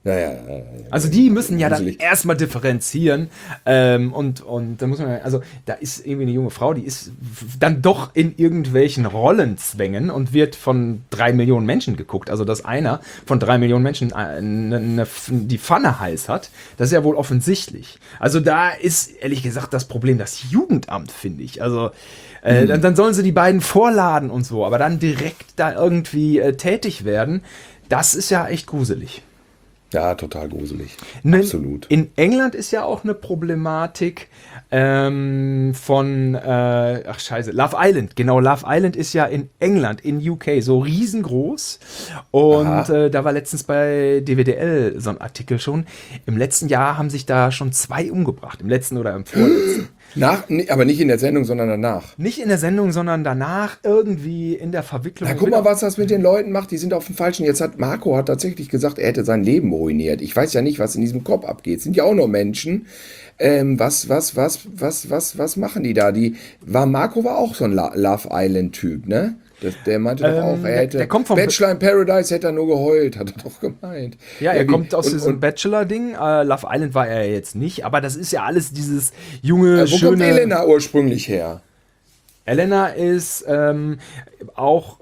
Ja, ja, ja, ja. Also die müssen ja dann Gruselig. erstmal differenzieren ähm, und, und da muss man, also da ist irgendwie eine junge Frau, die ist dann doch in irgendwelchen Rollenzwängen und wird von drei Millionen Menschen geguckt. Also dass einer von drei Millionen Menschen eine, eine, die Pfanne heiß hat, das ist ja wohl offensichtlich. Also da ist ehrlich gesagt das Problem das Jugendamt, finde ich. Also äh, Mhm. dann, dann sollen sie die beiden vorladen und so, aber dann direkt da irgendwie äh, tätig werden, das ist ja echt gruselig. Ja, total gruselig. Ne, Absolut. In England ist ja auch eine Problematik ähm, von, äh, ach scheiße, Love Island. Genau, Love Island ist ja in England, in U K, so riesengroß. Und äh, da war letztens bei D W D L so ein Artikel schon. Im letzten Jahr haben sich da schon zwei umgebracht. Im letzten oder im vorletzten. Nach, nee, aber nicht in der Sendung, sondern danach. Nicht in der Sendung, sondern danach irgendwie in der Verwicklung. Na, guck mal, was das mit den Leuten macht. Die sind auf dem Falschen. Jetzt hat Marco hat tatsächlich gesagt, er hätte sein Leben ruiniert. Ich weiß ja nicht, was in diesem Kopf abgeht. Sind ja auch nur Menschen. Ähm, was, was, was, was, was, was machen die da? Die war Marco war auch so ein La- Love Island Typ, ne? Das, der meinte doch Ähm, auch, er der- hätte der kommt vom- Bachelor in Paradise hätte er nur geheult, hat er doch gemeint. Ja, er Irgendwie- kommt aus und, diesem und, Bachelor-Ding. Äh, Love Island war er jetzt nicht, aber das ist ja alles dieses junge, äh, wo schöne. kommt Elena ursprünglich her? Elena ist ähm, auch.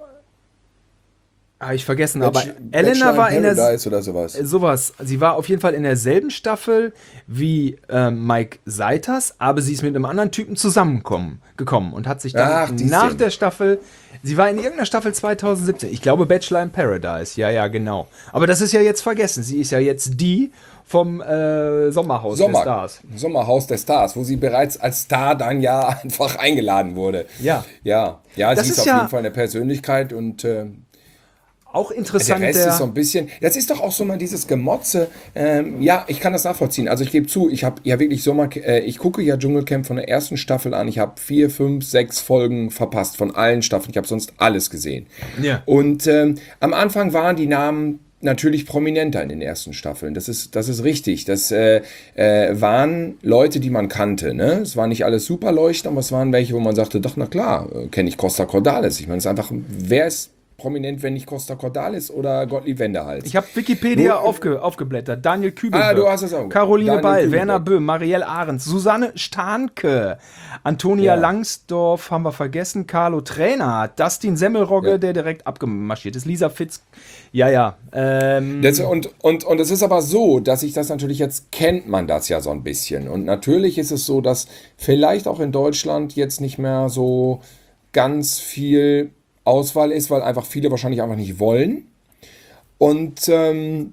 Habe ich vergessen, aber Bachelor- Elena Bachelor war in der. Paradise oder sowas. Sowas. Sie war auf jeden Fall in derselben Staffel wie ähm, Mike Seiters, aber sie ist mit einem anderen Typen zusammengekommen gekommen und hat sich dann Ach, die nach sind- der Staffel. Sie war in irgendeiner Staffel zwanzig siebzehn. Ich glaube Bachelor in Paradise. Ja, ja, genau. Aber das ist ja jetzt vergessen. Sie ist ja jetzt die vom äh, Sommerhaus der Sommer, Stars. Sommerhaus der Stars, wo sie bereits als Star dann ja einfach eingeladen wurde. Ja. Ja, ja, Das sie ist ist auf ja- jeden Fall eine Persönlichkeit und äh, Auch der interessant. Rest der- ist so ein bisschen, das ist doch auch so mal dieses Gemotze. Ähm, ja, ich kann das nachvollziehen. Also ich gebe zu, ich habe ja wirklich Sommer, äh, ich gucke ja Dschungelcamp von der ersten Staffel an. Ich habe vier, fünf, sechs Folgen verpasst von allen Staffeln. Ich habe sonst alles gesehen. Ja. Und ähm, am Anfang waren die Namen natürlich prominenter in den ersten Staffeln. Das ist, das ist richtig. Das äh, äh, waren Leute, die man kannte. Ne? Es waren nicht alles Superleuchten, aber es waren welche, wo man sagte, doch, na klar, äh, kenne ich Costa Cordalis. Ich meine, es ist einfach, wer ist prominent, wenn nicht Costa Cordalis oder Gottlieb Wendehals? Ich habe Wikipedia Nur- aufge, aufgeblättert. Daniel Kübelberg, Ah, du hast es auch. Caroline Daniel Ball, Kübelberg. Werner Böhm, Marielle Ahrens, Susanne Stahnke, Antonia Ja. Langsdorff haben wir vergessen, Carlo Trainer, Dustin Semmelrogge, Ja. der direkt abgemarschiert ist, Lisa Fitz. Ja, ja. Ähm, Das, und, und, und es ist aber so, dass ich das natürlich jetzt kennt man das ja so ein bisschen. Und natürlich ist es so, dass vielleicht auch in Deutschland jetzt nicht mehr so ganz viel Auswahl ist, weil einfach viele wahrscheinlich einfach nicht wollen. Und ähm,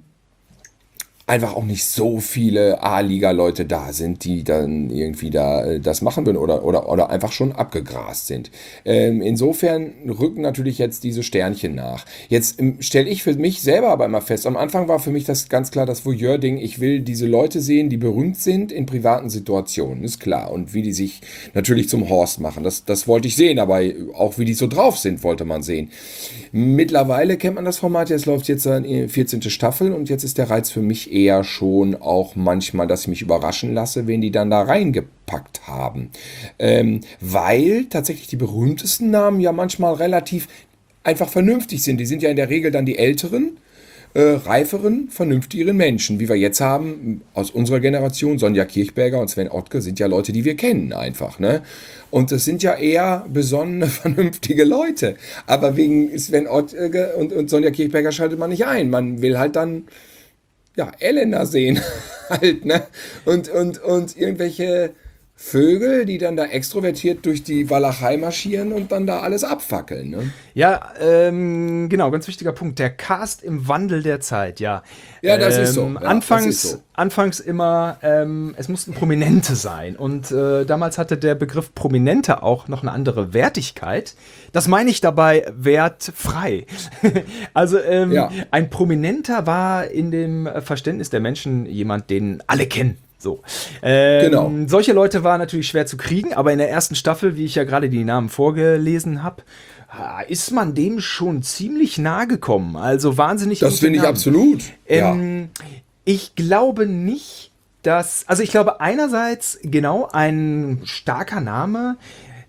einfach auch nicht so viele A-Liga-Leute da sind, die dann irgendwie da äh, das machen würden oder, oder, oder einfach schon abgegrast sind. Ähm, insofern rücken natürlich jetzt diese Sternchen nach. Jetzt ähm, stelle ich für mich selber aber immer fest, am Anfang war für mich das ganz klar das Voyeur-Ding, ich will diese Leute sehen, die berühmt sind in privaten Situationen, ist klar. Und wie die sich natürlich zum Horst machen, das, das wollte ich sehen, aber auch wie die so drauf sind, wollte man sehen. Mittlerweile kennt man das Format, jetzt läuft jetzt die vierzehnte Staffel und jetzt ist der Reiz für mich eher schon auch manchmal, dass ich mich überraschen lasse, wen die dann da reingepackt haben. Ähm, weil tatsächlich die berühmtesten Namen ja manchmal relativ einfach vernünftig sind. Die sind ja in der Regel dann die Älteren, äh, reiferen, vernünftigeren Menschen, wie wir jetzt haben aus unserer Generation. Sonja Kirchberger und Sven Ottke sind ja Leute, die wir kennen einfach, ne? Und das sind ja eher besonnene, vernünftige Leute. Aber wegen Sven Ottke und, und Sonja Kirchberger schaltet man nicht ein. Man will halt dann ja, Elena sehen halt, ne? Und, und, und irgendwelche Vögel, die dann da extrovertiert durch die Walachei marschieren und dann da alles abfackeln, ne? Ja, ähm, genau, ganz wichtiger Punkt. Der Cast im Wandel der Zeit, ja. Ja, das ähm, ist so. Ja, anfangs, das ist so. anfangs immer, ähm, es mussten Prominente sein. Und äh, damals hatte der Begriff Prominente auch noch eine andere Wertigkeit. Das meine ich dabei wertfrei. also ähm, Ja. ein Prominenter war in dem Verständnis der Menschen jemand, den alle kennen. So. Ähm, Genau. Solche Leute waren natürlich schwer zu kriegen, aber in der ersten Staffel, wie ich ja gerade die Namen vorgelesen habe, ist man dem schon ziemlich nahe gekommen. Also wahnsinnig. Das gute finde ich Namen. absolut. Ja. Ähm, Ich glaube nicht, dass. Also ich glaube einerseits genau ein starker Name.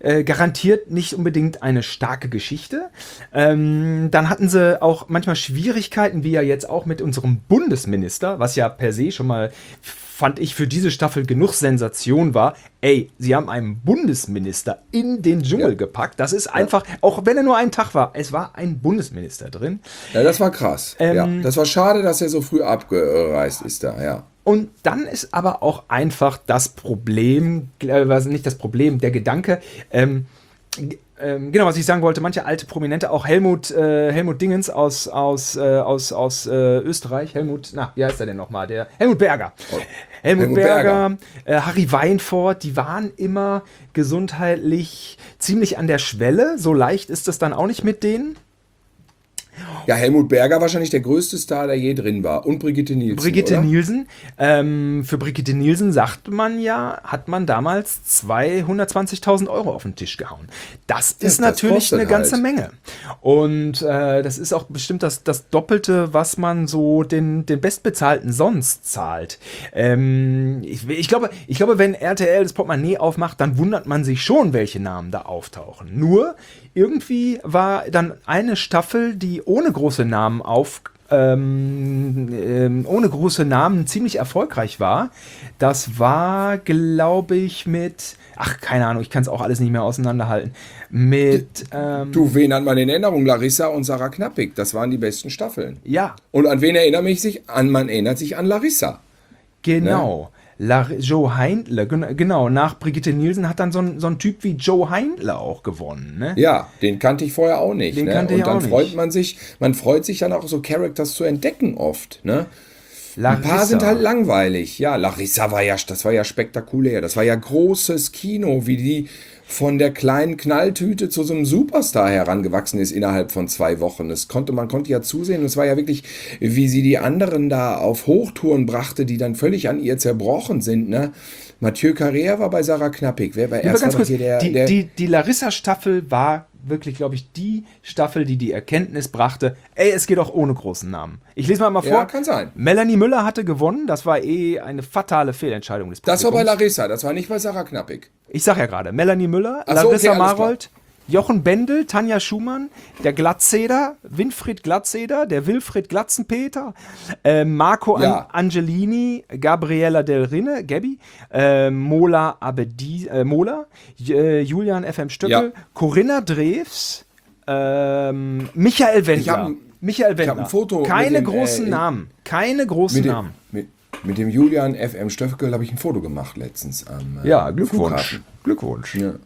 äh, garantiert nicht unbedingt eine starke Geschichte. Ähm, dann hatten sie auch manchmal Schwierigkeiten, wie ja jetzt auch mit unserem Bundesminister, was ja per se schon mal, fand ich, für diese Staffel genug Sensation war. Ey, sie haben einen Bundesminister in den Dschungel Ja. gepackt. Das ist einfach, auch wenn er nur einen Tag war, es war ein Bundesminister drin. Ja, das war krass. Ähm, ja. Das war schade, dass er so früh abgereist ist da, ja. Und dann ist aber auch einfach das Problem, äh, was nicht das Problem, der Gedanke, ähm, g- ähm, genau, was ich sagen wollte, manche alte Prominente, auch Helmut, äh, Helmut Dingens aus, aus, äh, aus, aus äh, Österreich, Helmut, na, wie heißt er denn nochmal? Der Helmut Berger. Helmut, Helmut Berger, Äh, Harry Weinfurt, die waren immer gesundheitlich ziemlich an der Schwelle. So leicht ist es dann auch nicht mit denen. Ja, Helmut Berger wahrscheinlich der größte Star, der je drin war. Und Brigitte Nielsen, Brigitte oder? Nielsen. Ähm, für Brigitte Nielsen sagt man ja, hat man damals zweihundertzwanzigtausend Euro auf den Tisch gehauen. Das ist das natürlich kostet eine ganze halt. Menge. Und äh, das ist auch bestimmt das, das Doppelte, was man so den, den Bestbezahlten sonst zahlt. Ähm, ich, ich, glaube, ich glaube, wenn R T L das Portemonnaie aufmacht, dann wundert man sich schon, welche Namen da auftauchen. Nur irgendwie war dann eine Staffel, die ohne große Namen auf ähm, ähm, ohne große Namen ziemlich erfolgreich war. Das war, glaube ich, mit, ach, keine Ahnung, ich kann es auch alles nicht mehr auseinanderhalten. Mit, ähm, Du, wen hat man in Erinnerung? Larissa und Sarah Knappig. Das waren die besten Staffeln. ja, Und an wen erinnert mich sich? An, man erinnert sich an Larissa. genau. La Joe Heindle, gen- genau, nach Brigitte Nielsen hat dann so ein, so ein Typ wie Joe Heindle auch gewonnen, ne? Ja, den kannte ich vorher auch nicht. Den ne? kannte Und ich dann auch nicht. freut man sich, man freut sich dann auch so Characters zu entdecken oft. Ne? Ein Larissa. paar sind halt langweilig. Ja, Larissa war ja, das war ja spektakulär. Das war ja großes Kino, wie die von der kleinen Knalltüte zu so einem Superstar herangewachsen ist innerhalb von zwei Wochen. Das konnte, man konnte ja zusehen. Und es war ja wirklich, wie sie die anderen da auf Hochtouren brachte, die dann völlig an ihr zerbrochen sind. Ne? Mathieu Carrère war bei Sarah Knappig. Wer war Aber erst ganz war kurz, doch hier der, die, der die, die Larissa-Staffel war wirklich, glaube ich, die Staffel, die die Erkenntnis brachte, ey, es geht auch ohne großen Namen. Ich lese mal mal vor. Ja, kann sein. Melanie Müller hatte gewonnen, das war eh eine fatale Fehlentscheidung des Das war bei Publikums. Larissa, das war nicht bei Sarah Knappig. Ich sag ja gerade, Melanie Müller, Ach so, Larissa okay, alles klar. Marold, Jochen Bendel, Tanja Schumann, der Glatzeder, Winfried Glatzeder, der Wilfried Glatzenpeter, äh, Marco Ja. An Angelini, Gabriella Del Rinne, Gabby, äh, Mola Abedi, äh, Mola, äh, Julian F M Stöckel, Ja. Corinna Drews, ähm, Michael Wendler. Ich hab ein- Michael Wendler. hab ein Foto mit Keine dem, großen äh, Namen. Keine großen Mit dem, Namen. mit, mit dem Julian F M Stöckel habe ich ein Foto gemacht letztens am äh, Ja, Glückwunsch. Flughafen. Glückwunsch. Ja.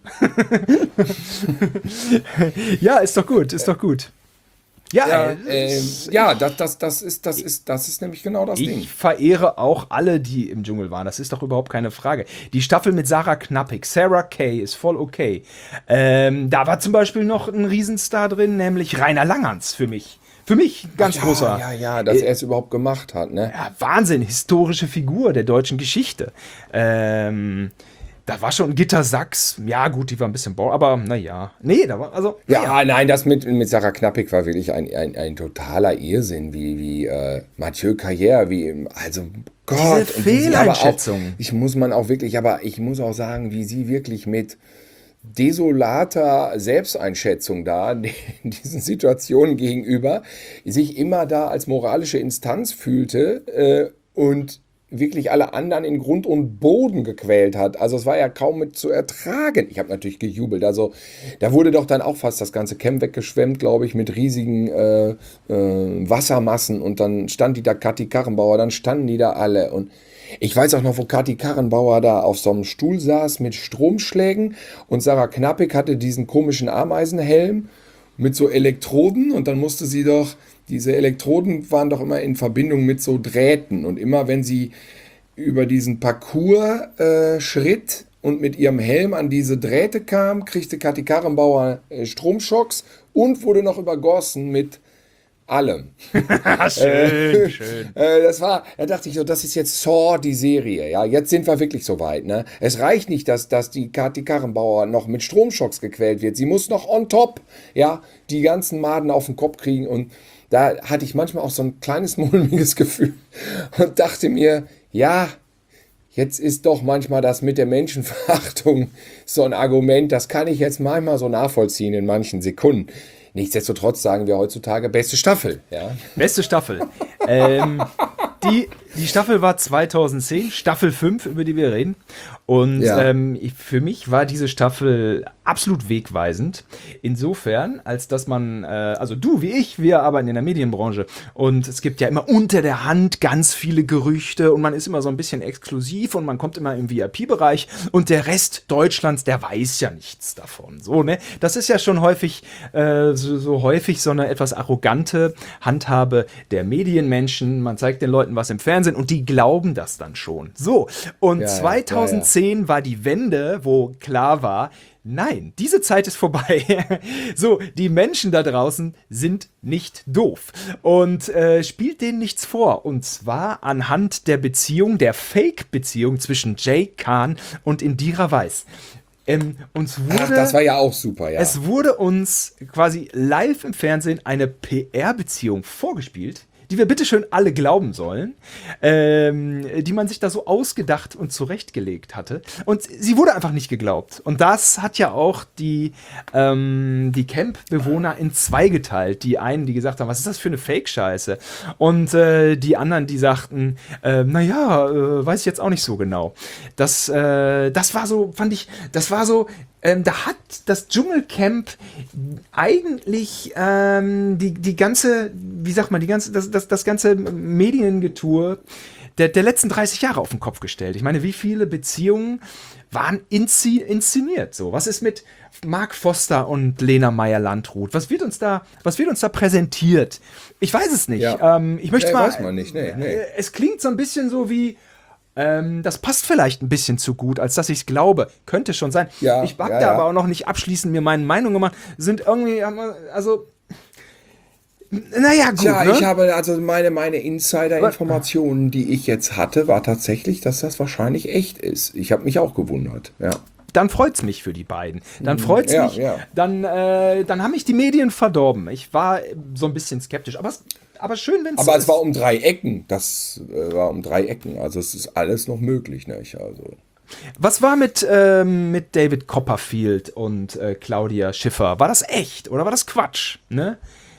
Ja, ist doch gut, ist doch gut. Ja, Ja, äh, ähm, ja das, das, das, ist, das, ist, das ist nämlich genau das Ding. ich verehre auch alle, die im Dschungel waren. Das ist doch überhaupt keine Frage. Die Staffel mit Sarah Knappig, Sarah Kay, ist voll okay. Ähm, da war zum Beispiel noch ein Riesenstar drin, nämlich Rainer Langerns für mich. Für mich ein ganz ja, großer. Ja, ja, dass er es überhaupt gemacht hat. Ne? Ja, Wahnsinn, historische Figur der deutschen Geschichte. Ähm, da war schon Gitta Sachs. Ja, gut, die war ein bisschen bau, aber naja. Nee, da war, also. Ja, naja. nein, das mit, mit Sarah Knappig war wirklich ein, ein, ein totaler Irrsinn, wie, wie äh, Mathieu Carrère, wie, im- also Gott. Diese und wie sie aber Fehleinschätzung. Auch, ich muss man auch wirklich, aber ich muss auch sagen, wie sie wirklich mit desolater Selbsteinschätzung da in diesen Situationen gegenüber sich immer da als moralische Instanz fühlte äh, und wirklich alle anderen in Grund und Boden gequält hat. Also es war ja kaum mit zu ertragen. Ich habe natürlich gejubelt. Also da wurde doch dann auch fast das ganze Camp weggeschwemmt, glaube ich, mit riesigen äh, äh, Wassermassen. Und dann stand die da Kathi Karrenbauer, dann standen die da alle. Und ich weiß auch noch, wo Kathi Karrenbauer da auf so einem Stuhl saß mit Stromschlägen und Sarah Knappig hatte diesen komischen Ameisenhelm mit so Elektroden und dann musste sie doch, diese Elektroden waren doch immer in Verbindung mit so Drähten und immer wenn sie über diesen Parcours äh, schritt und mit ihrem Helm an diese Drähte kam, kriegte Kathi Karrenbauer äh, Stromschocks und wurde noch übergossen mit allem. schön, schön. Äh, das war, da dachte ich so, das ist jetzt Saw, die Serie. Ja, jetzt sind wir wirklich so weit. Ne? Es reicht nicht, dass, dass die Kathi Karrenbauer noch mit Stromschocks gequält wird. Sie muss noch on top, ja, die ganzen Maden auf den Kopf kriegen. Und da hatte ich manchmal auch so ein kleines mulmiges Gefühl und dachte mir, ja, Jetzt ist doch manchmal das mit der Menschenverachtung so ein Argument, das kann ich jetzt manchmal so nachvollziehen in manchen Sekunden. Nichtsdestotrotz sagen wir heutzutage beste Staffel. Ja? Beste Staffel. ähm, die, die Staffel war zweitausendzehn, Staffel fünf, über die wir reden. Und Ja. ähm, ich, für mich war diese Staffel absolut wegweisend. Insofern, als dass man, äh, also du wie ich, wir arbeiten in der Medienbranche. Und es gibt ja immer unter der Hand ganz viele Gerüchte. Und man ist immer so ein bisschen exklusiv und man kommt immer im V I P-Bereich. Und der Rest Deutschlands, der weiß ja nichts davon. So, ne? Das ist ja schon häufig, äh, so, so häufig so eine etwas arrogante Handhabe der Medienmenschen. Man zeigt den Leuten was im Fernsehen und die glauben das dann schon. So, und Ja, ja, zweitausendzehn war die Wende, wo klar war, nein, diese Zeit ist vorbei. So, die Menschen da draußen sind nicht doof und äh, spielt denen nichts vor. Und zwar anhand der Beziehung, der Fake-Beziehung zwischen Jay Khan und Indira Weiss. Ähm, uns wurde, Ach, das war ja auch super, ja. es wurde uns quasi live im Fernsehen eine P R-Beziehung vorgespielt, die wir bitteschön alle glauben sollen, ähm, die man sich da so ausgedacht und zurechtgelegt hatte. Und sie wurde einfach nicht geglaubt. Und das hat ja auch die, ähm, die Camp-Bewohner in zwei geteilt. Die einen, die gesagt haben, was ist das für eine Fake-Scheiße? Und äh, die anderen, die sagten, äh, naja, äh, weiß ich jetzt auch nicht so genau. Das, äh, das war so, fand ich, das war so, Ähm, da hat das Dschungelcamp eigentlich ähm, die, die ganze, wie sagt man, die ganze, das, das, das ganze Mediengetue der, der letzten dreißig Jahre auf den Kopf gestellt. Ich meine, wie viele Beziehungen waren inszi- inszeniert? So, was ist mit Mark Foster und Lena Meyer-Landrut? Was wird uns da, was wird uns da präsentiert? Ich weiß es nicht. Ja. Ähm, ich möchte Nee, mal. weiß man nicht. Nee, nee. äh, Es klingt so ein bisschen so wie. Ähm, das passt vielleicht ein bisschen zu gut, als dass ich es glaube. Könnte schon sein. Ja, ich mag ja, da ja. aber auch noch nicht abschließend mir meine Meinung gemacht. Sind irgendwie, also, naja, gut, Tja, ne? ich habe also meine, meine Insider-Informationen, die ich jetzt hatte, war tatsächlich, dass das wahrscheinlich echt ist. Ich habe mich auch gewundert. Ja. Dann freut's mich für die beiden. Dann freut's Ja, mich. ja. Dann, äh, dann haben mich die Medien verdorben. Ich war so ein bisschen skeptisch. Aber, es, aber schön, wenn Aber es war um drei Ecken. Das äh, war um drei Ecken. Also es ist alles noch möglich. Nicht? Also. Was war mit, ähm, mit David Copperfield und äh, Claudia Schiffer? War das echt oder war das Quatsch? Ne?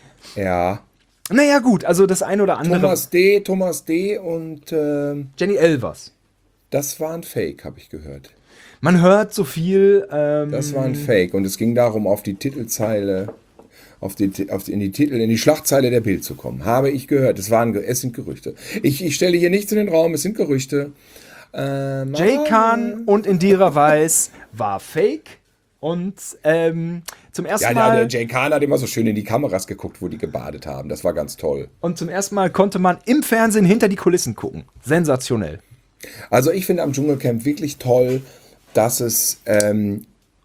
Ja. Naja, gut, also das ein oder andere. Thomas D., Thomas D. und äh, Jenny Elvers. das war ein Fake, habe ich gehört. Man hört so viel. Ähm, Das war ein Fake. Und es ging darum, auf die Titelzeile, auf die, auf die, in die Titel, in die Schlagzeile der Bild zu kommen. Habe ich gehört. Es, waren, es sind Gerüchte. Ich, ich stelle hier nichts in den Raum, es sind Gerüchte. Ähm, Jay aber- Khan und Indira Weiss war fake. Und ähm, zum ersten Ja, Mal. der, der Jay Khan hat immer so schön in die Kameras geguckt, wo die gebadet haben. Das war ganz toll. Und zum ersten Mal konnte man im Fernsehen hinter die Kulissen gucken. Sensationell. Also ich finde am Dschungelcamp wirklich toll, dass es ähm,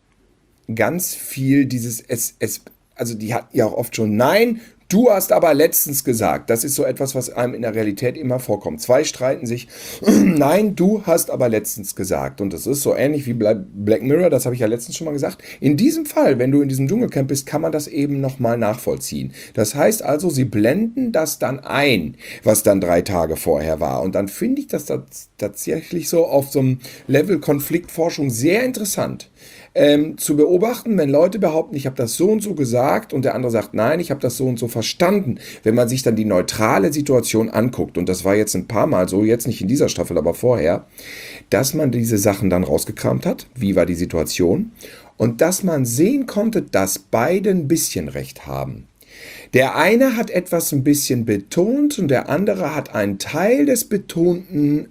ganz viel dieses, es, es, also die hatten ja auch oft schon, nein, du hast aber letztens gesagt, das ist so etwas, was einem in der Realität immer vorkommt. Zwei streiten sich, nein, du hast aber letztens gesagt. Und das ist so ähnlich wie Black Mirror, das habe ich ja letztens schon mal gesagt. In diesem Fall, wenn du in diesem Dschungelcamp bist, kann man das eben nochmal nachvollziehen. Das heißt also, sie blenden das dann ein, was dann drei Tage vorher war. Und dann finde ich das tatsächlich so auf so einem Level Konfliktforschung sehr interessant. Ähm, zu beobachten, wenn Leute behaupten, ich habe das so und so gesagt und der andere sagt, nein, ich habe das so und so verstanden. Wenn man sich dann die neutrale Situation anguckt, und das war jetzt ein paar Mal so, jetzt nicht in dieser Staffel, aber vorher, dass man diese Sachen dann rausgekramt hat, wie war die Situation, und dass man sehen konnte, dass beide ein bisschen Recht haben. Der eine hat etwas ein bisschen betont und der andere hat einen Teil des Betonten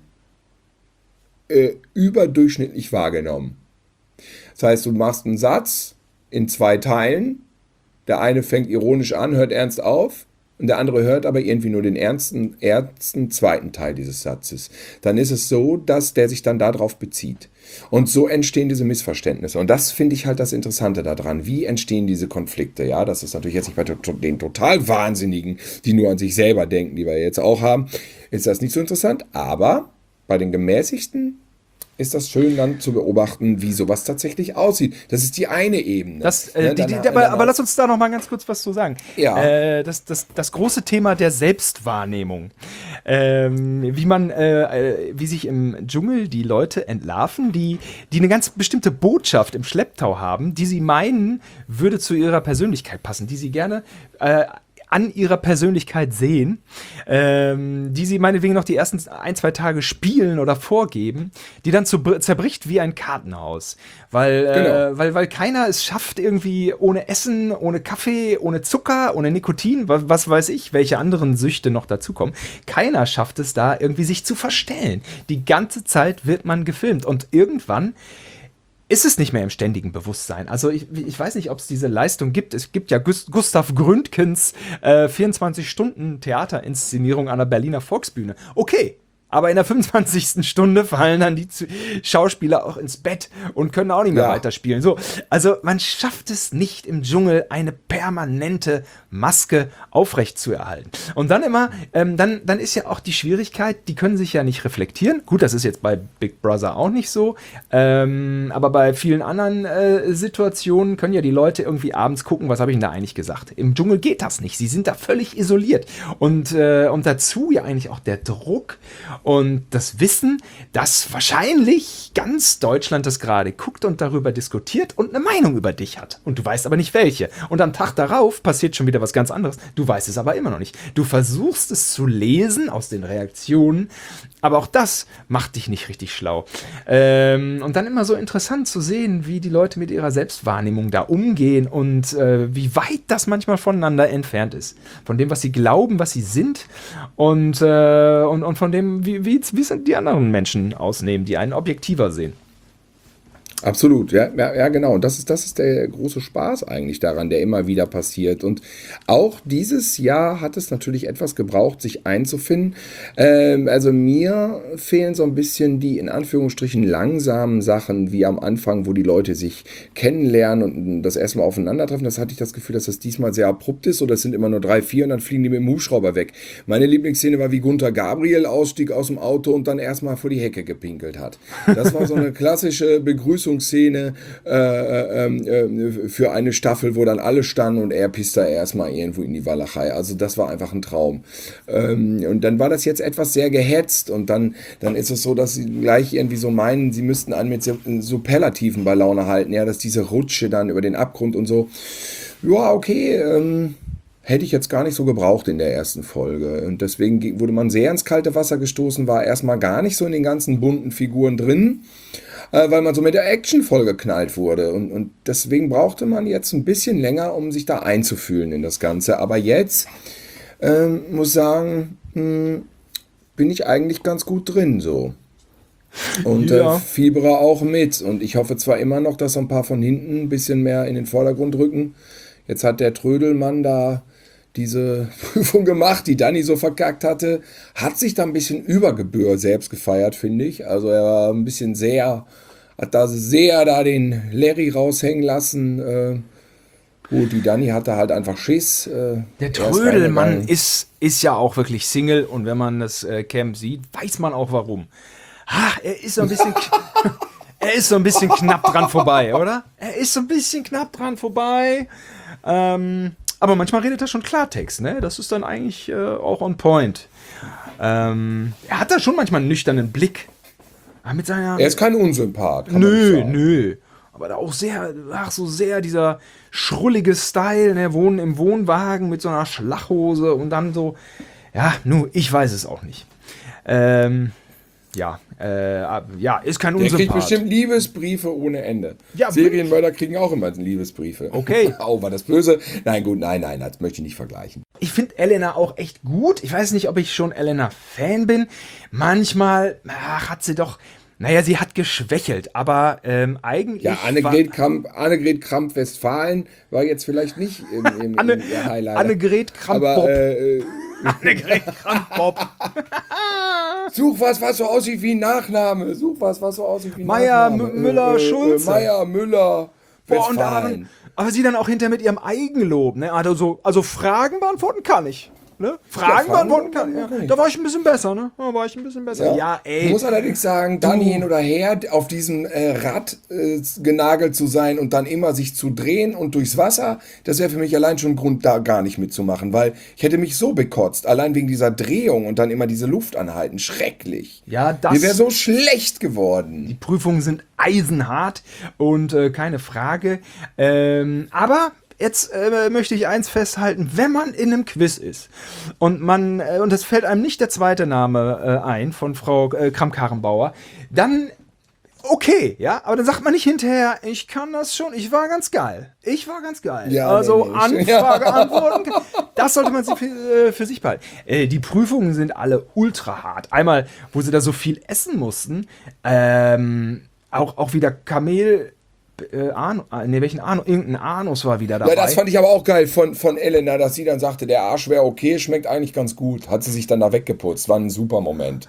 äh, überdurchschnittlich wahrgenommen. Das heißt, du machst einen Satz in zwei Teilen. Der eine fängt ironisch an, hört ernst auf. Und der andere hört aber irgendwie nur den ernsten, ernsten zweiten Teil dieses Satzes. Dann ist es so, dass der sich dann darauf bezieht. Und so entstehen diese Missverständnisse. Und das finde ich halt das Interessante daran. Wie entstehen diese Konflikte? Ja, das ist natürlich jetzt nicht bei den total Wahnsinnigen, die nur an sich selber denken, die wir jetzt auch haben, ist das nicht so interessant. Aber bei den Gemäßigten ist das schön dann zu beobachten, wie sowas tatsächlich aussieht. Das ist die eine Ebene. Das, äh, ne, die, die, aber, aber lass uns da noch mal ganz kurz was zu sagen. Ja. Äh, das, das, das große Thema der Selbstwahrnehmung. Ähm, wie man, äh, wie sich im Dschungel die Leute entlarven, die, die eine ganz bestimmte Botschaft im Schlepptau haben, die sie meinen, würde zu ihrer Persönlichkeit passen, die sie gerne äh, an ihrer Persönlichkeit sehen, ähm, die sie meinetwegen noch die ersten ein, zwei Tage spielen oder vorgeben, die dann zu, zerbricht wie ein Kartenhaus. Weil, Genau. äh, weil, weil keiner es schafft, irgendwie ohne Essen, ohne Kaffee, ohne Zucker, ohne Nikotin, was, was weiß ich, welche anderen Süchte noch dazukommen. Keiner schafft es da, irgendwie sich zu verstellen. Die ganze Zeit wird man gefilmt und irgendwann ist es nicht mehr im ständigen Bewusstsein. Also ich, ich weiß nicht, ob es diese Leistung gibt. Es gibt ja Gust- Gustav Gründgens äh, vierundzwanzig-Stunden-Theaterinszenierung an der Berliner Volksbühne. Okay, aber in der fünfundzwanzigsten Stunde fallen dann die Z- Schauspieler auch ins Bett und können auch nicht mehr Ja. weiterspielen. So, also man schafft es nicht im Dschungel, eine permanente Maske aufrecht zu erhalten. Und dann immer, ähm, dann, dann ist ja auch die Schwierigkeit, die können sich ja nicht reflektieren. Gut, das ist jetzt bei Big Brother auch nicht so, ähm, aber bei vielen anderen äh, Situationen können ja die Leute irgendwie abends gucken, was habe ich denn da eigentlich gesagt. Im Dschungel geht das nicht. Sie sind da völlig isoliert. Und, äh, und dazu ja eigentlich auch der Druck und das Wissen, dass wahrscheinlich ganz Deutschland das gerade guckt und darüber diskutiert und eine Meinung über dich hat. Und du weißt aber nicht welche. Und am Tag darauf passiert schon wieder was ganz anderes. Du weißt es aber immer noch nicht. Du versuchst es zu lesen aus den Reaktionen, aber auch das macht dich nicht richtig schlau. Ähm, und dann immer so interessant zu sehen, wie die Leute mit ihrer Selbstwahrnehmung da umgehen und äh, wie weit das manchmal voneinander entfernt ist. Von dem, was sie glauben, was sie sind und, äh, und, und von dem, wie, wie, wie es die anderen Menschen ausnehmen, die einen objektiver sehen. Absolut, ja, ja, ja, genau. Und das ist, das ist der große Spaß eigentlich daran, der immer wieder passiert. Und auch dieses Jahr hat es natürlich etwas gebraucht, sich einzufinden. Ähm, also mir fehlen so ein bisschen die in Anführungsstrichen langsamen Sachen, wie am Anfang, wo die Leute sich kennenlernen und das erste Mal aufeinandertreffen. Das hatte ich das Gefühl, dass das diesmal sehr abrupt ist oder es sind immer nur drei, vier und dann fliegen die mit dem Hubschrauber weg. Meine Lieblingsszene war, wie Gunther Gabriel ausstieg aus dem Auto und dann erstmal vor die Hecke gepinkelt hat. Das war so eine klassische Begrüßung Szene äh, äh, für eine Staffel, wo dann alle standen und er pisst da erstmal irgendwo in die Walachei. Also das war einfach ein Traum. Ähm, und dann war das jetzt etwas sehr gehetzt und dann, dann ist es so, dass sie gleich irgendwie so meinen, sie müssten einen mit Superlativen bei Laune halten, ja, dass diese Rutsche dann über den Abgrund und so. Ja, okay, ähm, hätte ich jetzt gar nicht so gebraucht in der ersten Folge. Und deswegen wurde man sehr ins kalte Wasser gestoßen, war erstmal gar nicht so in den ganzen bunten Figuren drin, weil man so mit der Action vollgeknallt wurde. Und, und deswegen brauchte man jetzt ein bisschen länger, um sich da einzufühlen in das Ganze. Aber jetzt, ähm, muss sagen, mh, bin ich eigentlich ganz gut drin so. Und Ja. äh, fiebere auch mit. Und ich hoffe zwar immer noch, dass so ein paar von hinten ein bisschen mehr in den Vordergrund rücken. Jetzt hat der Trödelmann da diese Prüfung gemacht, die Dani so verkackt hatte, hat sich da ein bisschen über Gebühr selbst gefeiert, finde ich. Also er war ein bisschen sehr, hat da sehr da den Larry raushängen lassen. Äh, gut, die Dani hatte halt einfach Schiss. Äh, Der er ist Trödelmann reingegangen. ist, ist ja auch wirklich Single und wenn man das äh, Camp sieht, weiß man auch warum. Ah, er ist so ein bisschen... Er ist so ein bisschen knapp dran vorbei, oder? Er ist so ein bisschen knapp dran vorbei. Ähm, aber manchmal redet er schon Klartext, ne? Das ist dann eigentlich äh, auch on point. Ähm, er hat da schon manchmal einen nüchternen Blick. Aber mit seiner. Er ist kein Unsympath. kann man nicht Nö, sagen. nö. Aber da auch sehr, ach, so sehr dieser schrullige Style, ne? Wohnen im Wohnwagen mit so einer Schlachhose und dann so. Ja, nu, ich weiß es auch nicht. Ähm, ja, äh, ja, ist kein Der kriegt Unsympath. bestimmt Liebesbriefe ohne Ende. Ja, Serienmörder kriegen auch immer Liebesbriefe. Okay. Oh, war das böse? Nein, gut, nein, nein, das möchte ich nicht vergleichen. Ich finde Elena auch echt gut. Ich weiß nicht, ob ich schon Elena-Fan bin. Manchmal ach, hat sie doch, naja, sie hat geschwächelt, aber ähm, eigentlich. Ja, Annegret Kramp, Annegret Kramp-Westfalen war jetzt vielleicht nicht im, im, Anne, im ihr Highlight. Annegret aber Kramp-Bob. äh, äh, Annegret Kramp-Bob. such was, was so aussieht wie ein Nachname. Such was, was so aussieht wie ein Meier, Nachname. M- Müller, Schulze. Meier, Müller, Boah, und Westfalen. dann, aber sie dann auch hinter mit ihrem Eigenlob. Ne? Also, so, also Fragen beantworten kann ich. ne? Fragen Ja, Fragen beantworten kann. beantworten Ja. kann Da war ich ein bisschen besser, ne? Da war ich ein bisschen besser. Ja, Ich ey. muss allerdings sagen, dann hin oder her auf diesem äh, Rad äh, genagelt zu sein und dann immer sich zu drehen und durchs Wasser, das wäre für mich allein schon ein Grund, da gar nicht mitzumachen, weil ich hätte mich so bekotzt, allein wegen dieser Drehung und dann immer diese Luft anhalten. Schrecklich. Ja, das. Mir wäre so schlecht geworden. Die Prüfungen sind eisenhart und äh, keine Frage. Ähm, aber jetzt äh, möchte ich eins festhalten, wenn man in einem Quiz ist und man, äh, und es fällt einem nicht der zweite Name äh, ein von Frau äh, Kramp-Karrenbauer, dann okay, ja, aber dann sagt man nicht hinterher, ich kann das schon, ich war ganz geil. Ich war ganz geil. Ja, also nee, nee. Anfrage, Antworten, das sollte man sich für, äh, für sich behalten. Äh, die Prüfungen sind alle ultra hart. Einmal, wo sie da so viel essen mussten, ähm, auch, auch wieder Kamel, äh, Anu, äh, nee, welchen Anu, irgendein Anus war wieder dabei. Ja, das fand ich aber auch geil von, von Elena, dass sie dann sagte, der Arsch wäre okay, schmeckt eigentlich ganz gut. Hat sie sich dann da weggeputzt. War ein super Moment.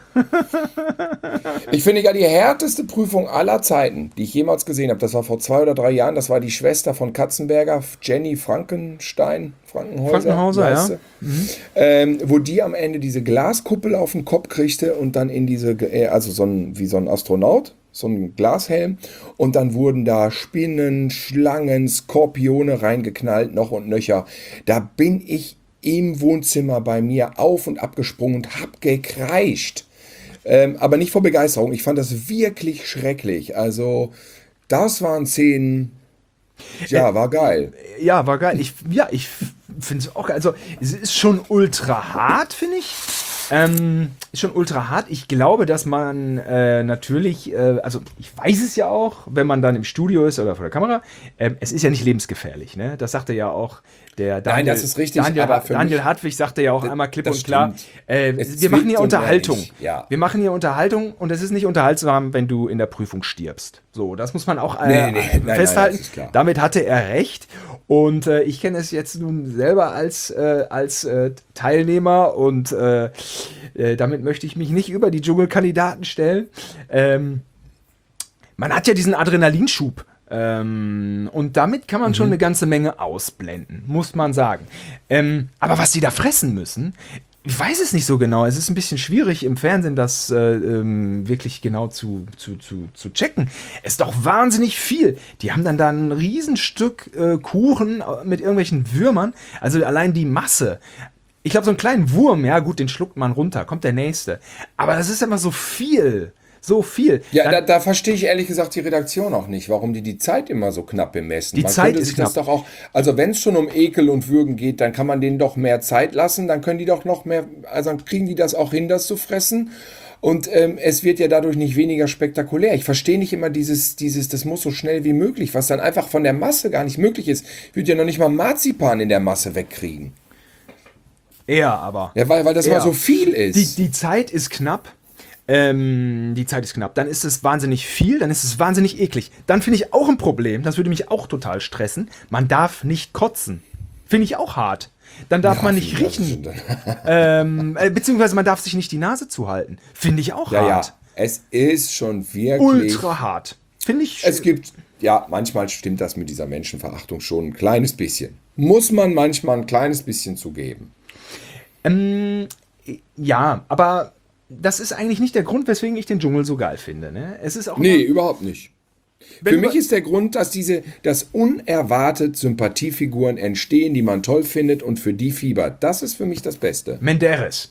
Ich finde ja die härteste Prüfung aller Zeiten, die ich jemals gesehen habe, das war vor zwei oder drei Jahren, das war die Schwester von Katzenberger, Jenny Frankenstein, Frankenhäuser, Frankenhauser, ja. Mhm. Ähm, wo die am Ende diese Glaskuppel auf den Kopf kriegte und dann in diese, äh, also so ein, wie so ein Astronaut, so ein Glashelm, und dann wurden da Spinnen, Schlangen, Skorpione reingeknallt, noch und nöcher. Da bin ich im Wohnzimmer bei mir auf und ab gesprungen und hab gekreischt. Ähm, aber nicht vor Begeisterung. Ich fand das wirklich schrecklich. Also, das waren Szenen, ja, war geil. Ja, war geil. Ich, ja, ich finde es auch geil. Also, es ist schon ultra hart, finde ich. Ähm, ist schon ultra hart. Ich glaube, dass man äh, natürlich, äh, also ich weiß es ja auch, wenn man dann im Studio ist oder vor der Kamera, ähm, es ist ja nicht lebensgefährlich, ne? Das sagte ja auch der Daniel. Nein, das ist richtig, Daniel, aber für Daniel mich- Hartwig sagte ja auch einmal klipp das und klar, stimmt. äh, Es wir machen zwickt hier und Unterhaltung. ehrlich, ja. Wir machen hier Unterhaltung und es ist nicht unterhaltsam, wenn du in der Prüfung stirbst. So, das muss man auch äh, Nee, nee, nein, nein, festhalten. das ist klar. Damit hatte er recht. Und äh, ich kenne es jetzt nun selber als, äh, als äh, Teilnehmer und äh, äh, damit möchte ich mich nicht über die Dschungelkandidaten stellen. Ähm, man hat ja diesen Adrenalinschub. Ähm, und damit kann man Mhm. schon eine ganze Menge ausblenden, muss man sagen. Ähm, aber was die da fressen müssen, ich weiß es nicht so genau. Es ist ein bisschen schwierig im Fernsehen, das äh, ähm, wirklich genau zu, zu, zu, zu checken. Es ist doch wahnsinnig viel. Die haben dann da ein Riesenstück äh, Kuchen mit irgendwelchen Würmern. Also allein die Masse. Ich glaube, so einen kleinen Wurm, ja gut, den schluckt man runter, kommt der nächste. Aber das ist immer so viel. So viel. Ja, Dann- da, da verstehe ich ehrlich gesagt die Redaktion auch nicht, warum die die Zeit immer so knapp bemessen. Die man Zeit könnte ist sich das knapp. doch auch, also wenn es schon um Ekel und Würgen geht, dann kann man denen doch mehr Zeit lassen, dann können die doch noch mehr, also dann kriegen die das auch hin, das zu fressen. Und ähm, es wird ja dadurch nicht weniger spektakulär. Ich verstehe nicht immer dieses, dieses, das muss so schnell wie möglich, was dann einfach von der Masse gar nicht möglich ist. Ich würde ja noch nicht mal Marzipan in der Masse wegkriegen. eher aber. Ja, weil, weil das Ja. mal so viel ist. Die, die Zeit ist knapp. Ähm, die Zeit ist knapp. Dann ist es wahnsinnig viel, dann ist es wahnsinnig eklig. Dann finde ich auch ein Problem, das würde mich auch total stressen. Man darf nicht kotzen. Finde ich auch hart. Dann darf man nicht wie, das riechen. sind dann- Ähm, äh, beziehungsweise man darf sich nicht die Nase zuhalten. Finde ich auch Ja, ja, hart. es ist schon wirklich... Ultra hart. Finde ich. Es gibt, ja, manchmal stimmt das mit dieser Menschenverachtung schon ein kleines bisschen. Muss man manchmal ein kleines bisschen zugeben. Ähm, ja, aber das ist eigentlich nicht der Grund, weswegen ich den Dschungel so geil finde. Ne? Es ist auch Nee, immer- überhaupt nicht. Wenn Für du- mich ist der Grund, dass diese, dass unerwartet Sympathiefiguren entstehen, die man toll findet und für die fiebert. Das ist für mich das Beste. Menderes.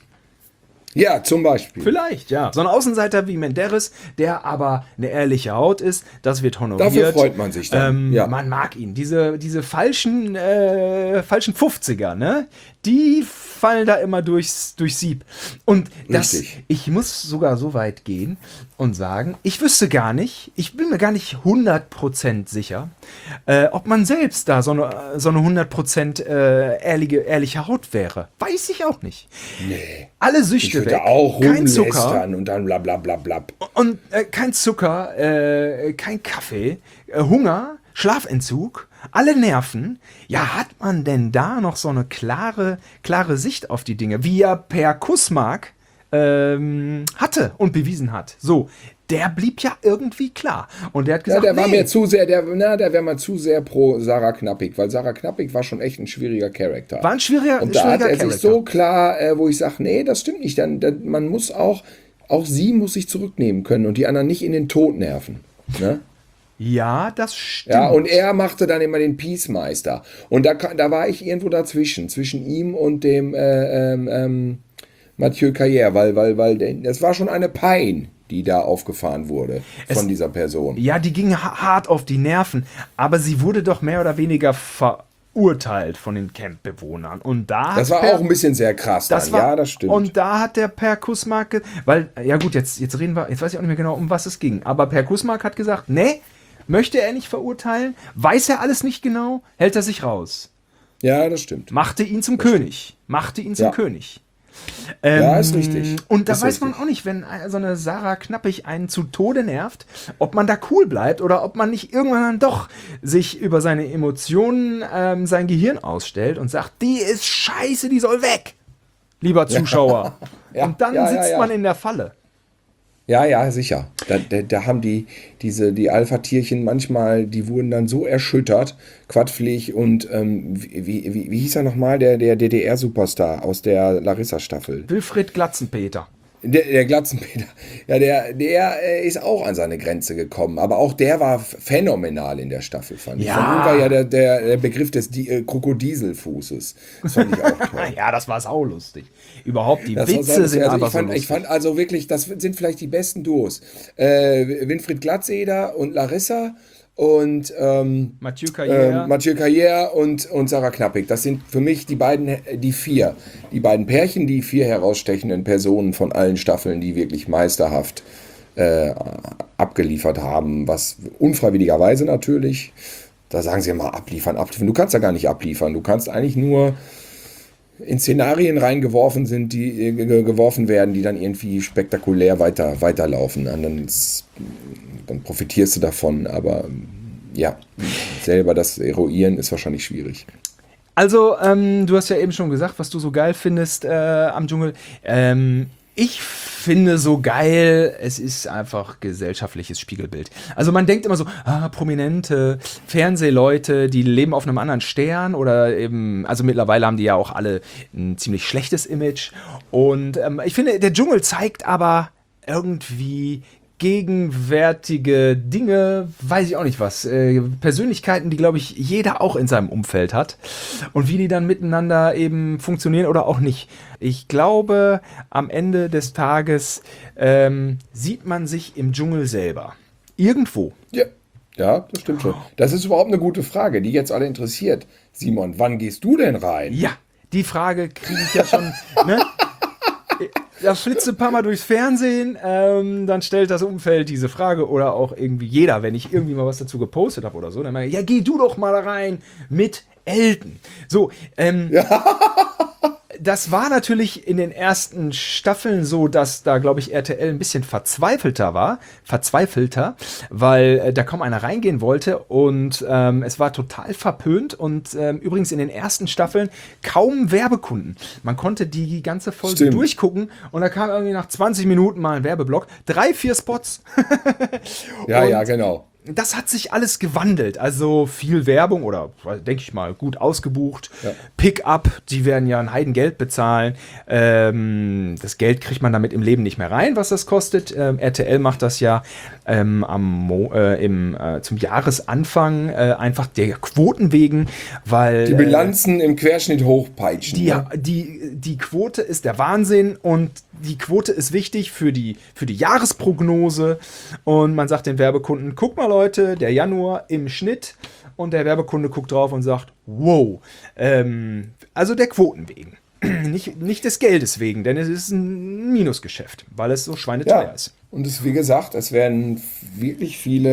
Ja, zum Beispiel. Vielleicht, ja. So ein Außenseiter wie Menderes, der aber eine ehrliche Haut ist, das wird honoriert. Dafür freut man sich dann, Ähm, ja. Man mag ihn. Diese, diese falschen, äh, falschen fünfziger, ne? Die fallen da immer durchs, durchs Sieb. Und das, Richtig. ich muss sogar so weit gehen und sagen, ich wüsste gar nicht, ich bin mir gar nicht hundert Prozent sicher, äh, ob man selbst da so eine, so eine hundert Prozent äh, ehrliche, ehrliche Haut wäre. Weiß ich auch nicht. Nee. Alle Ich Süchte würde weg. auch Kein Zucker. rumlästern und dann bla bla bla bla. Und äh, kein Zucker, äh, kein Kaffee, äh, Hunger, Schlafentzug, alle Nerven. Ja, hat man denn da noch so eine klare, klare Sicht auf die Dinge? Wie ja Per Kussmark ähm, hatte und bewiesen hat. So, der blieb ja irgendwie klar. Und der hat gesagt, ja, der war nee. mir zu sehr, der, na, der wäre mal zu sehr pro Sarah Knappig, weil Sarah Knappig war schon echt ein schwieriger Charakter. War ein schwieriger, Und da hat schwieriger er Charakter. sich so klar, äh, wo ich sage, nee, das stimmt nicht. Dann, dann, man muss auch, auch sie muss sich zurücknehmen können und die anderen nicht in den Tod nerven. Ne? Ja, das stimmt. Ja, und er machte dann immer den Peacemeister. Und da, da war ich irgendwo dazwischen, zwischen ihm und dem äh, ähm, ähm, Mathieu Carrière, weil, weil, weil das war schon eine Pein, die da aufgefahren wurde von Es- dieser Person. Ja, die ging ha- hart auf die Nerven, aber sie wurde doch mehr oder weniger verurteilt von den Campbewohnern. Und da Das hat war Per- auch ein bisschen sehr krass das dann. war, Ja, das stimmt. Und da hat der Per Kussmark, weil, ja gut, jetzt, jetzt reden wir, jetzt weiß ich auch nicht mehr genau, um was es ging, aber Per Kussmark hat gesagt, nee, möchte er nicht verurteilen, weiß er alles nicht genau, hält er sich raus. Ja, das stimmt. Machte ihn zum König. Machte ihn zum Ja. König. Ja, ist richtig. Und da Ist weiß man richtig. auch nicht, wenn so eine Sarah Knappig einen zu Tode nervt, ob man da cool bleibt oder ob man nicht irgendwann dann doch sich über seine Emotionen ähm, sein Gehirn ausstellt und sagt, die ist scheiße, die soll weg, lieber Zuschauer. Ja, Und dann ja, ja, sitzt ja. man in der Falle. Ja, ja, sicher. Da, da, da haben die, diese, die Alpha-Tierchen manchmal, die wurden dann so erschüttert, Quadflieg und, ähm, wie, wie, wie hieß er nochmal, der, der D D R-Superstar aus der Larissa-Staffel? Wilfried Glatzenpeter. Der, der Glatzenpeter, ja, der, der äh, ist auch an seine Grenze gekommen, aber auch der war phänomenal in der Staffel, fand ich. Ja. Von ihm war ja der, der, der Begriff des Di äh, Krokodilselfußes. Das fand ich auch toll. Ja, das war saulustig. Überhaupt, die Das war Witze sehr- sind also einfach ich fand, so ich lustig. fand also wirklich, das sind vielleicht die besten Duos. Äh, Winfried Glatzeder und Larissa und ähm, Mathieu Carrière. äh, Mathieu Carrière und, und Sarah Knappig. Das sind für mich die beiden, die vier. Die beiden Pärchen, die vier herausstechenden Personen von allen Staffeln, die wirklich meisterhaft äh, abgeliefert haben. Was unfreiwilligerweise natürlich, da sagen sie immer abliefern, abliefern. Du kannst ja gar nicht abliefern. Du kannst eigentlich nur in Szenarien reingeworfen sind, die äh, ge- geworfen werden, die dann irgendwie spektakulär weiter, weiterlaufen. Und dann, ist- dann profitierst du davon, aber ähm, ja, selber das eruieren ist wahrscheinlich schwierig. Also, ähm, du hast ja eben schon gesagt, was du so geil findest äh, am Dschungel. Ähm, ich finde so geil, es ist einfach gesellschaftliches Spiegelbild. Also man denkt immer so, ah, prominente Fernsehleute, die leben auf einem anderen Stern oder eben, also mittlerweile haben die ja auch alle ein ziemlich schlechtes Image. Und ähm, ich finde, der Dschungel zeigt aber irgendwie gegenwärtige Dinge, weiß ich auch nicht was, äh, Persönlichkeiten, die, glaube ich, jeder auch in seinem Umfeld hat und wie die dann miteinander eben funktionieren oder auch nicht. Ich glaube, am Ende des Tages ähm, sieht man sich im Dschungel selber. Irgendwo. Ja, ja, das stimmt schon. Das ist überhaupt eine gute Frage, die jetzt alle interessiert. Simon, wann gehst du denn rein? Ja, die Frage kriege ich ja schon, ne? Da flitzt ein paar Mal durchs Fernsehen, ähm, dann stellt das Umfeld diese Frage oder auch irgendwie jeder, wenn ich irgendwie mal was dazu gepostet habe oder so, dann meine ich, ja, geh du doch mal da rein mit Elton. So, ähm, das war natürlich in den ersten Staffeln so, dass da, glaube ich, R T L ein bisschen verzweifelter war, verzweifelter, weil äh, da kaum einer reingehen wollte und ähm, es war total verpönt und ähm, übrigens in den ersten Staffeln kaum Werbekunden. Man konnte die ganze Folge Stimmt. durchgucken und da kam irgendwie nach zwanzig Minuten mal ein Werbeblock, drei, vier Spots. Ja, Und ja, genau. das hat sich alles gewandelt. Also viel Werbung oder, denke ich mal, gut ausgebucht. Ja. Pick-up, die werden ja ein Heidengeld bezahlen. Ähm, das Geld kriegt man damit im Leben nicht mehr rein, was das kostet. Ähm, R T L macht das ja ähm, am Mo äh, im, äh, zum Jahresanfang äh, einfach der Quoten wegen, weil Die Bilanzen im Querschnitt hochpeitschen. die, ne? die, die Quote ist der Wahnsinn und die Quote ist wichtig für die, für die Jahresprognose. Und man sagt den Werbekunden, guck mal Leute, der Januar im Schnitt. Und der Werbekunde guckt drauf und sagt, wow. Ähm, also der Quoten wegen. Nicht, nicht des Geldes wegen, denn es ist ein Minusgeschäft, weil es so schweineteuer Ja, ist. und es, wie gesagt, es werden wirklich viele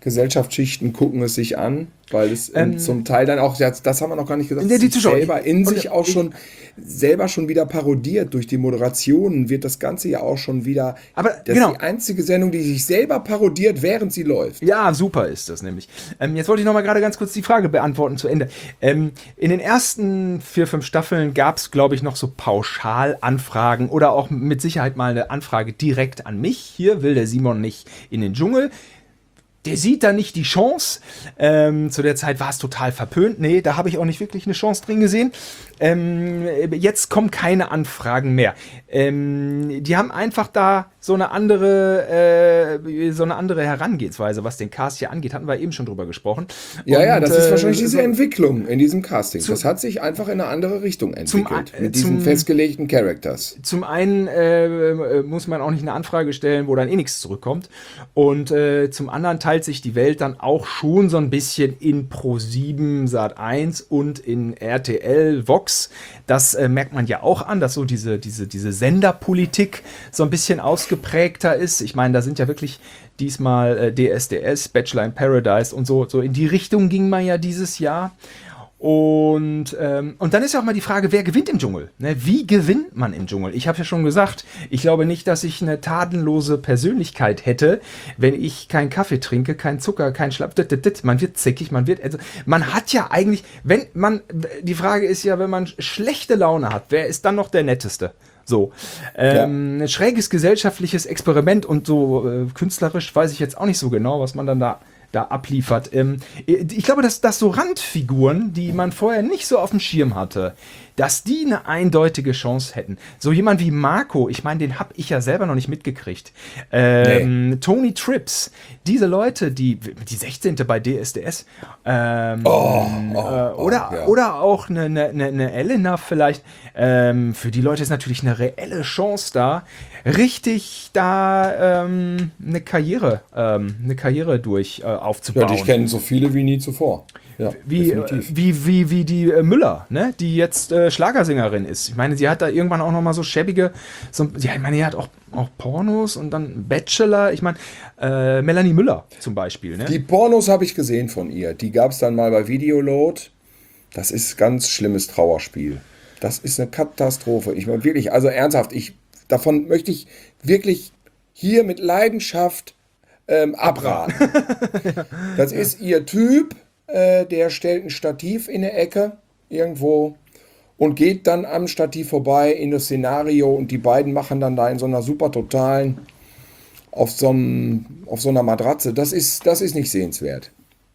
Gesellschaftsschichten gucken es sich an, weil es ähm, zum Teil dann auch, das, das haben wir noch gar nicht gesagt, die Zuschauer selber in und, sich auch schon selber schon wieder parodiert. Durch die Moderationen wird das Ganze ja auch schon wieder, aber das genau. ist die einzige Sendung, die sich selber parodiert, während sie läuft. Ja, super ist das nämlich. Ähm, jetzt wollte ich noch mal gerade ganz kurz die Frage beantworten zu Ende. Ähm, in den ersten vier, fünf Staffeln gab es, glaube ich, noch so Pauschalanfragen oder auch mit Sicherheit mal eine Anfrage direkt an mich. Hier will der Simon nicht in den Dschungel. Der sieht da nicht die Chance. Ähm, zu der Zeit war es total verpönt. Nee, da habe ich auch nicht wirklich eine Chance drin gesehen. Ähm, jetzt kommen keine Anfragen mehr. Ähm, die haben einfach da so eine andere, äh, so eine andere Herangehensweise, was den Cast hier angeht. Hatten wir eben schon drüber gesprochen. Ja, Und, ja, das ist wahrscheinlich äh, diese so, Entwicklung in diesem Casting. Zu, das hat sich einfach in eine andere Richtung entwickelt. Zum, äh, mit diesen zum, festgelegten Characters. Zum einen äh, muss man auch nicht eine Anfrage stellen, wo dann eh nichts zurückkommt. Und äh, zum anderen teilt sich die Welt dann auch schon so ein bisschen in ProSieben, Sat eins und in R T L, Vox. Das äh, merkt man ja auch an, dass so diese, diese, diese Senderpolitik so ein bisschen ausgeprägter ist. Ich meine, da sind ja wirklich diesmal äh, D S D S, Bachelor in Paradise und so, so in die Richtung ging man ja dieses Jahr. Und, ähm, und dann ist ja auch mal die Frage, wer gewinnt im Dschungel? Ne? Wie gewinnt man im Dschungel? Ich habe ja schon gesagt, ich glaube nicht, dass ich eine tadellose Persönlichkeit hätte, wenn ich keinen Kaffee trinke, keinen Zucker, keinen Schlapp. Man wird zickig, man wird, also man hat ja eigentlich, wenn man, die Frage ist ja, wenn man schlechte Laune hat, wer ist dann noch der Netteste? So, ähm, ja. Ein schräges gesellschaftliches Experiment und so äh, künstlerisch weiß ich jetzt auch nicht so genau, was man dann da da abliefert. Ähm, ich glaube, dass, dass so Randfiguren, die man vorher nicht so auf dem Schirm hatte, dass die eine eindeutige Chance hätten. So jemand wie Marco, ich meine, den habe ich ja selber noch nicht mitgekriegt. Ähm, nee. Tony Trips, diese Leute, die die sechzehnte bei D S D S ähm, oh, oh, äh, oder, oh, ja. oder auch eine, eine, eine Elena vielleicht. Ähm, für die Leute ist natürlich eine reelle Chance da, richtig da ähm, eine Karriere, ähm, eine Karriere durch äh, aufzubauen. Ja, ich kenne so viele wie nie zuvor. Ja, wie, wie, wie, wie die äh, Müller, ne? Die jetzt äh, Schlagersängerin ist. Ich meine, sie hat da irgendwann auch noch mal so schäbige, so, ja, ich meine, sie hat auch, auch Pornos und dann Bachelor. Ich meine, äh, Melanie Müller zum Beispiel. Ne? Die Pornos habe ich gesehen von ihr. Die gab es dann mal bei Videoload. Das ist ganz schlimmes Trauerspiel. Das ist eine Katastrophe. Ich meine wirklich, also ernsthaft, ich, davon möchte ich wirklich hier mit Leidenschaft ähm, abraten. ja. Das ja. ist ihr Typ. Der stellt ein Stativ in der Ecke irgendwo und geht dann am Stativ vorbei in das Szenario und die beiden machen dann da in so einer super totalen auf so, einem, auf so einer Matratze. Das ist, das ist nicht sehenswert.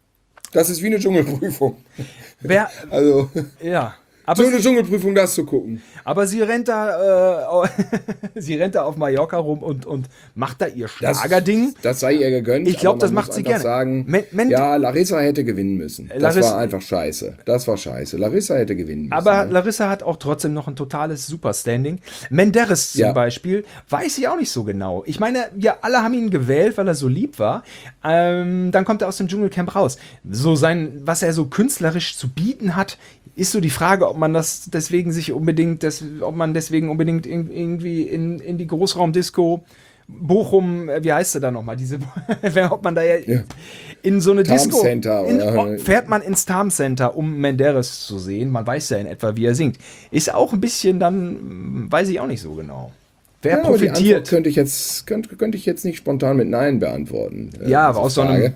Das ist wie eine Dschungelprüfung. Wer, also ja. Aber so eine Dschungelprüfung, das zu gucken. Aber sie rennt da, äh, sie rennt da auf Mallorca rum und, und macht da ihr Schlagerding. Das, das sei ihr gegönnt. Ich glaube, das macht sie gerne. Sagen, Men, Men, ja, Larissa hätte gewinnen müssen. Das Larissa, war einfach scheiße. Das war scheiße. Larissa hätte gewinnen müssen. Aber ne? Larissa hat auch trotzdem noch ein totales Superstanding. Menderes zum ja. Beispiel, weiß ich auch nicht so genau. Ich meine, ja, alle haben ihn gewählt, weil er so lieb war. Ähm, dann kommt er aus dem Dschungelcamp raus. So sein, was er so künstlerisch zu bieten hat, ist so die Frage, ob man das deswegen sich unbedingt, das, ob man deswegen unbedingt in, irgendwie in, in die Großraumdisco Bochum, wie heißt sie da nochmal, diese, ob man da ja, ja. in so eine Tarm Disco, Center, in, oder? fährt man ins Tarm Center, um Menderes zu sehen, man weiß ja in etwa, wie er singt. Ist auch ein bisschen dann, weiß ich auch nicht so genau. Wer ja, profitiert? Könnte ich, jetzt, könnte, könnte ich jetzt nicht spontan mit Nein beantworten. Äh, ja, aber aus so einem,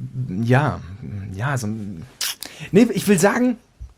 ja, ja, so ein, nee, ich will sagen,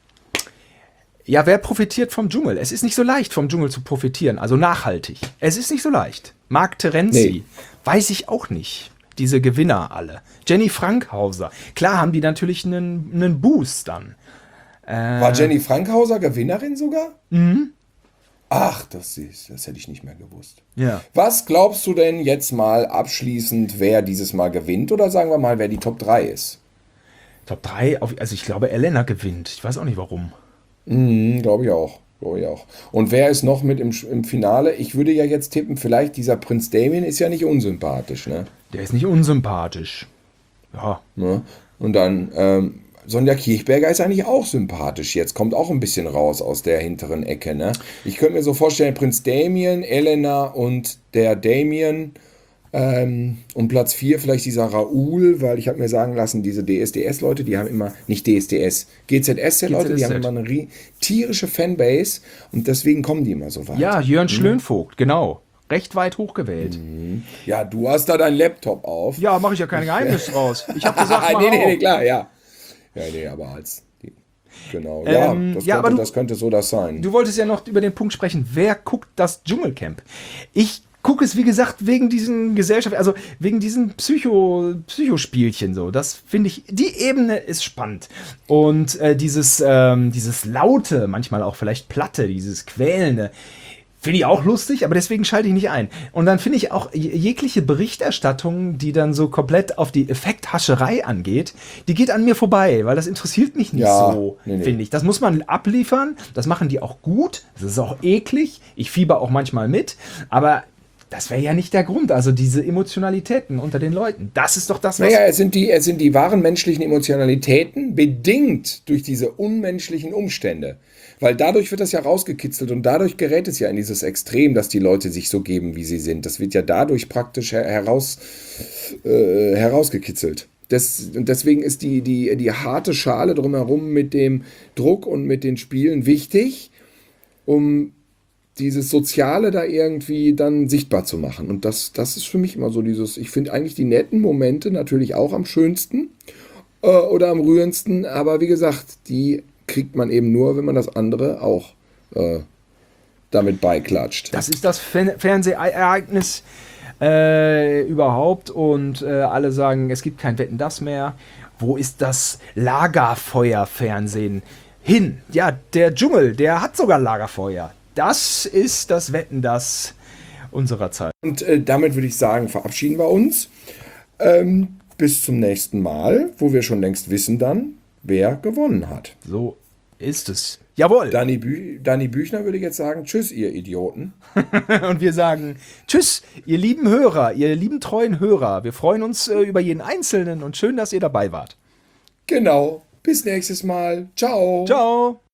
ja, wer profitiert vom Dschungel? Es ist nicht so leicht, vom Dschungel zu profitieren, also nachhaltig. Es ist nicht so leicht. Marc Terenzi, nee. Weiß ich auch nicht. Diese Gewinner alle. Jenny Frankhauser. Klar haben die natürlich einen, einen Boost dann. Äh, War Jenny Frankhauser Gewinnerin sogar? Mhm. Ach, das ist, das hätte ich nicht mehr gewusst. Ja. Was glaubst du denn jetzt mal abschließend, wer dieses Mal gewinnt? Oder sagen wir mal, wer die Top drei ist? Top drei? Also ich glaube, Elena gewinnt. Ich weiß auch nicht, warum. Mhm, glaube ich auch. Glaube ich auch. Und wer ist noch mit im, im Finale? Ich würde ja jetzt tippen, vielleicht dieser Prinz Damien ist ja nicht unsympathisch, ne? Der ist nicht unsympathisch. Ja. Ne? Und dann, ähm, Sonja Kirchberger ist eigentlich auch sympathisch. Jetzt kommt auch ein bisschen raus aus der hinteren Ecke, ne? Ich könnte mir so vorstellen, Prinz Damien, Elena und der Damien Ähm, und Platz vier vielleicht dieser Raoul, weil ich habe mir sagen lassen, diese D S D S-Leute, die haben immer, nicht D S D S, G Z S-Leute, die haben immer eine ri- tierische Fanbase und deswegen kommen die immer so weit. Ja, Jörn Schlönvogt, genau. Recht weit hochgewählt. Ja, du hast da deinen Laptop auf. Ja, mache ich ja kein Geheimnis draus. Ich habe gesagt, mach nee, nee, nee, auf. klar, ja. Ja, nee, aber als. Genau, ja, Ähm, das, ja, könnte, aber du- das könnte so das sein. Du wolltest ja noch über den Punkt sprechen, wer guckt das Dschungelcamp? Ich gucke es, wie gesagt, wegen diesen Gesellschaft, also wegen diesen Psycho, Psychospielchen so. Das finde ich, die Ebene ist spannend. Und äh, dieses, ähm, dieses Laute, manchmal auch vielleicht Platte, dieses Quälende, finde ich auch lustig, aber deswegen schalte ich nicht ein. Und dann finde ich auch je- jegliche Berichterstattung, die dann so komplett auf die Effekthascherei angeht, die geht an mir vorbei, weil das interessiert mich nicht Ja, so, nee, nee. finde ich. Das muss man abliefern, das machen die auch gut, das ist auch eklig, ich fieber auch manchmal mit, aber das wäre ja nicht der Grund, also diese Emotionalitäten unter den Leuten, das ist doch das, was... Naja, es sind, die, es sind die wahren menschlichen Emotionalitäten, bedingt durch diese unmenschlichen Umstände. Weil dadurch wird das ja rausgekitzelt und dadurch gerät es ja in dieses Extrem, dass die Leute sich so geben, wie sie sind. Das wird ja dadurch praktisch her heraus, äh, herausgekitzelt. Das, und deswegen ist die, die, die harte Schale drumherum mit dem Druck und mit den Spielen wichtig, um dieses Soziale da irgendwie dann sichtbar zu machen. Und das, das ist für mich immer so dieses, ich finde eigentlich die netten Momente natürlich auch am schönsten äh, oder am rührendsten, aber wie gesagt, die kriegt man eben nur, wenn man das andere auch äh, damit beiklatscht. Das ist das Fer Fernsehereignis äh, überhaupt und äh, alle sagen, es gibt kein Wetten, das mehr. Wo ist das Lagerfeuerfernsehen hin? Ja, der Dschungel, der hat sogar Lagerfeuer. Das ist das Wetten, das unserer Zeit. Und äh, damit würde ich sagen, verabschieden wir uns. Ähm, bis zum nächsten Mal, wo wir schon längst wissen dann, wer gewonnen hat. So ist es. Jawohl. Dani, Bü Dani Büchner würde jetzt sagen, tschüss, ihr Idioten. Und wir sagen tschüss, ihr lieben Hörer, ihr lieben treuen Hörer. Wir freuen uns äh, über jeden Einzelnen und schön, dass ihr dabei wart. Genau, bis nächstes Mal. Ciao. Ciao.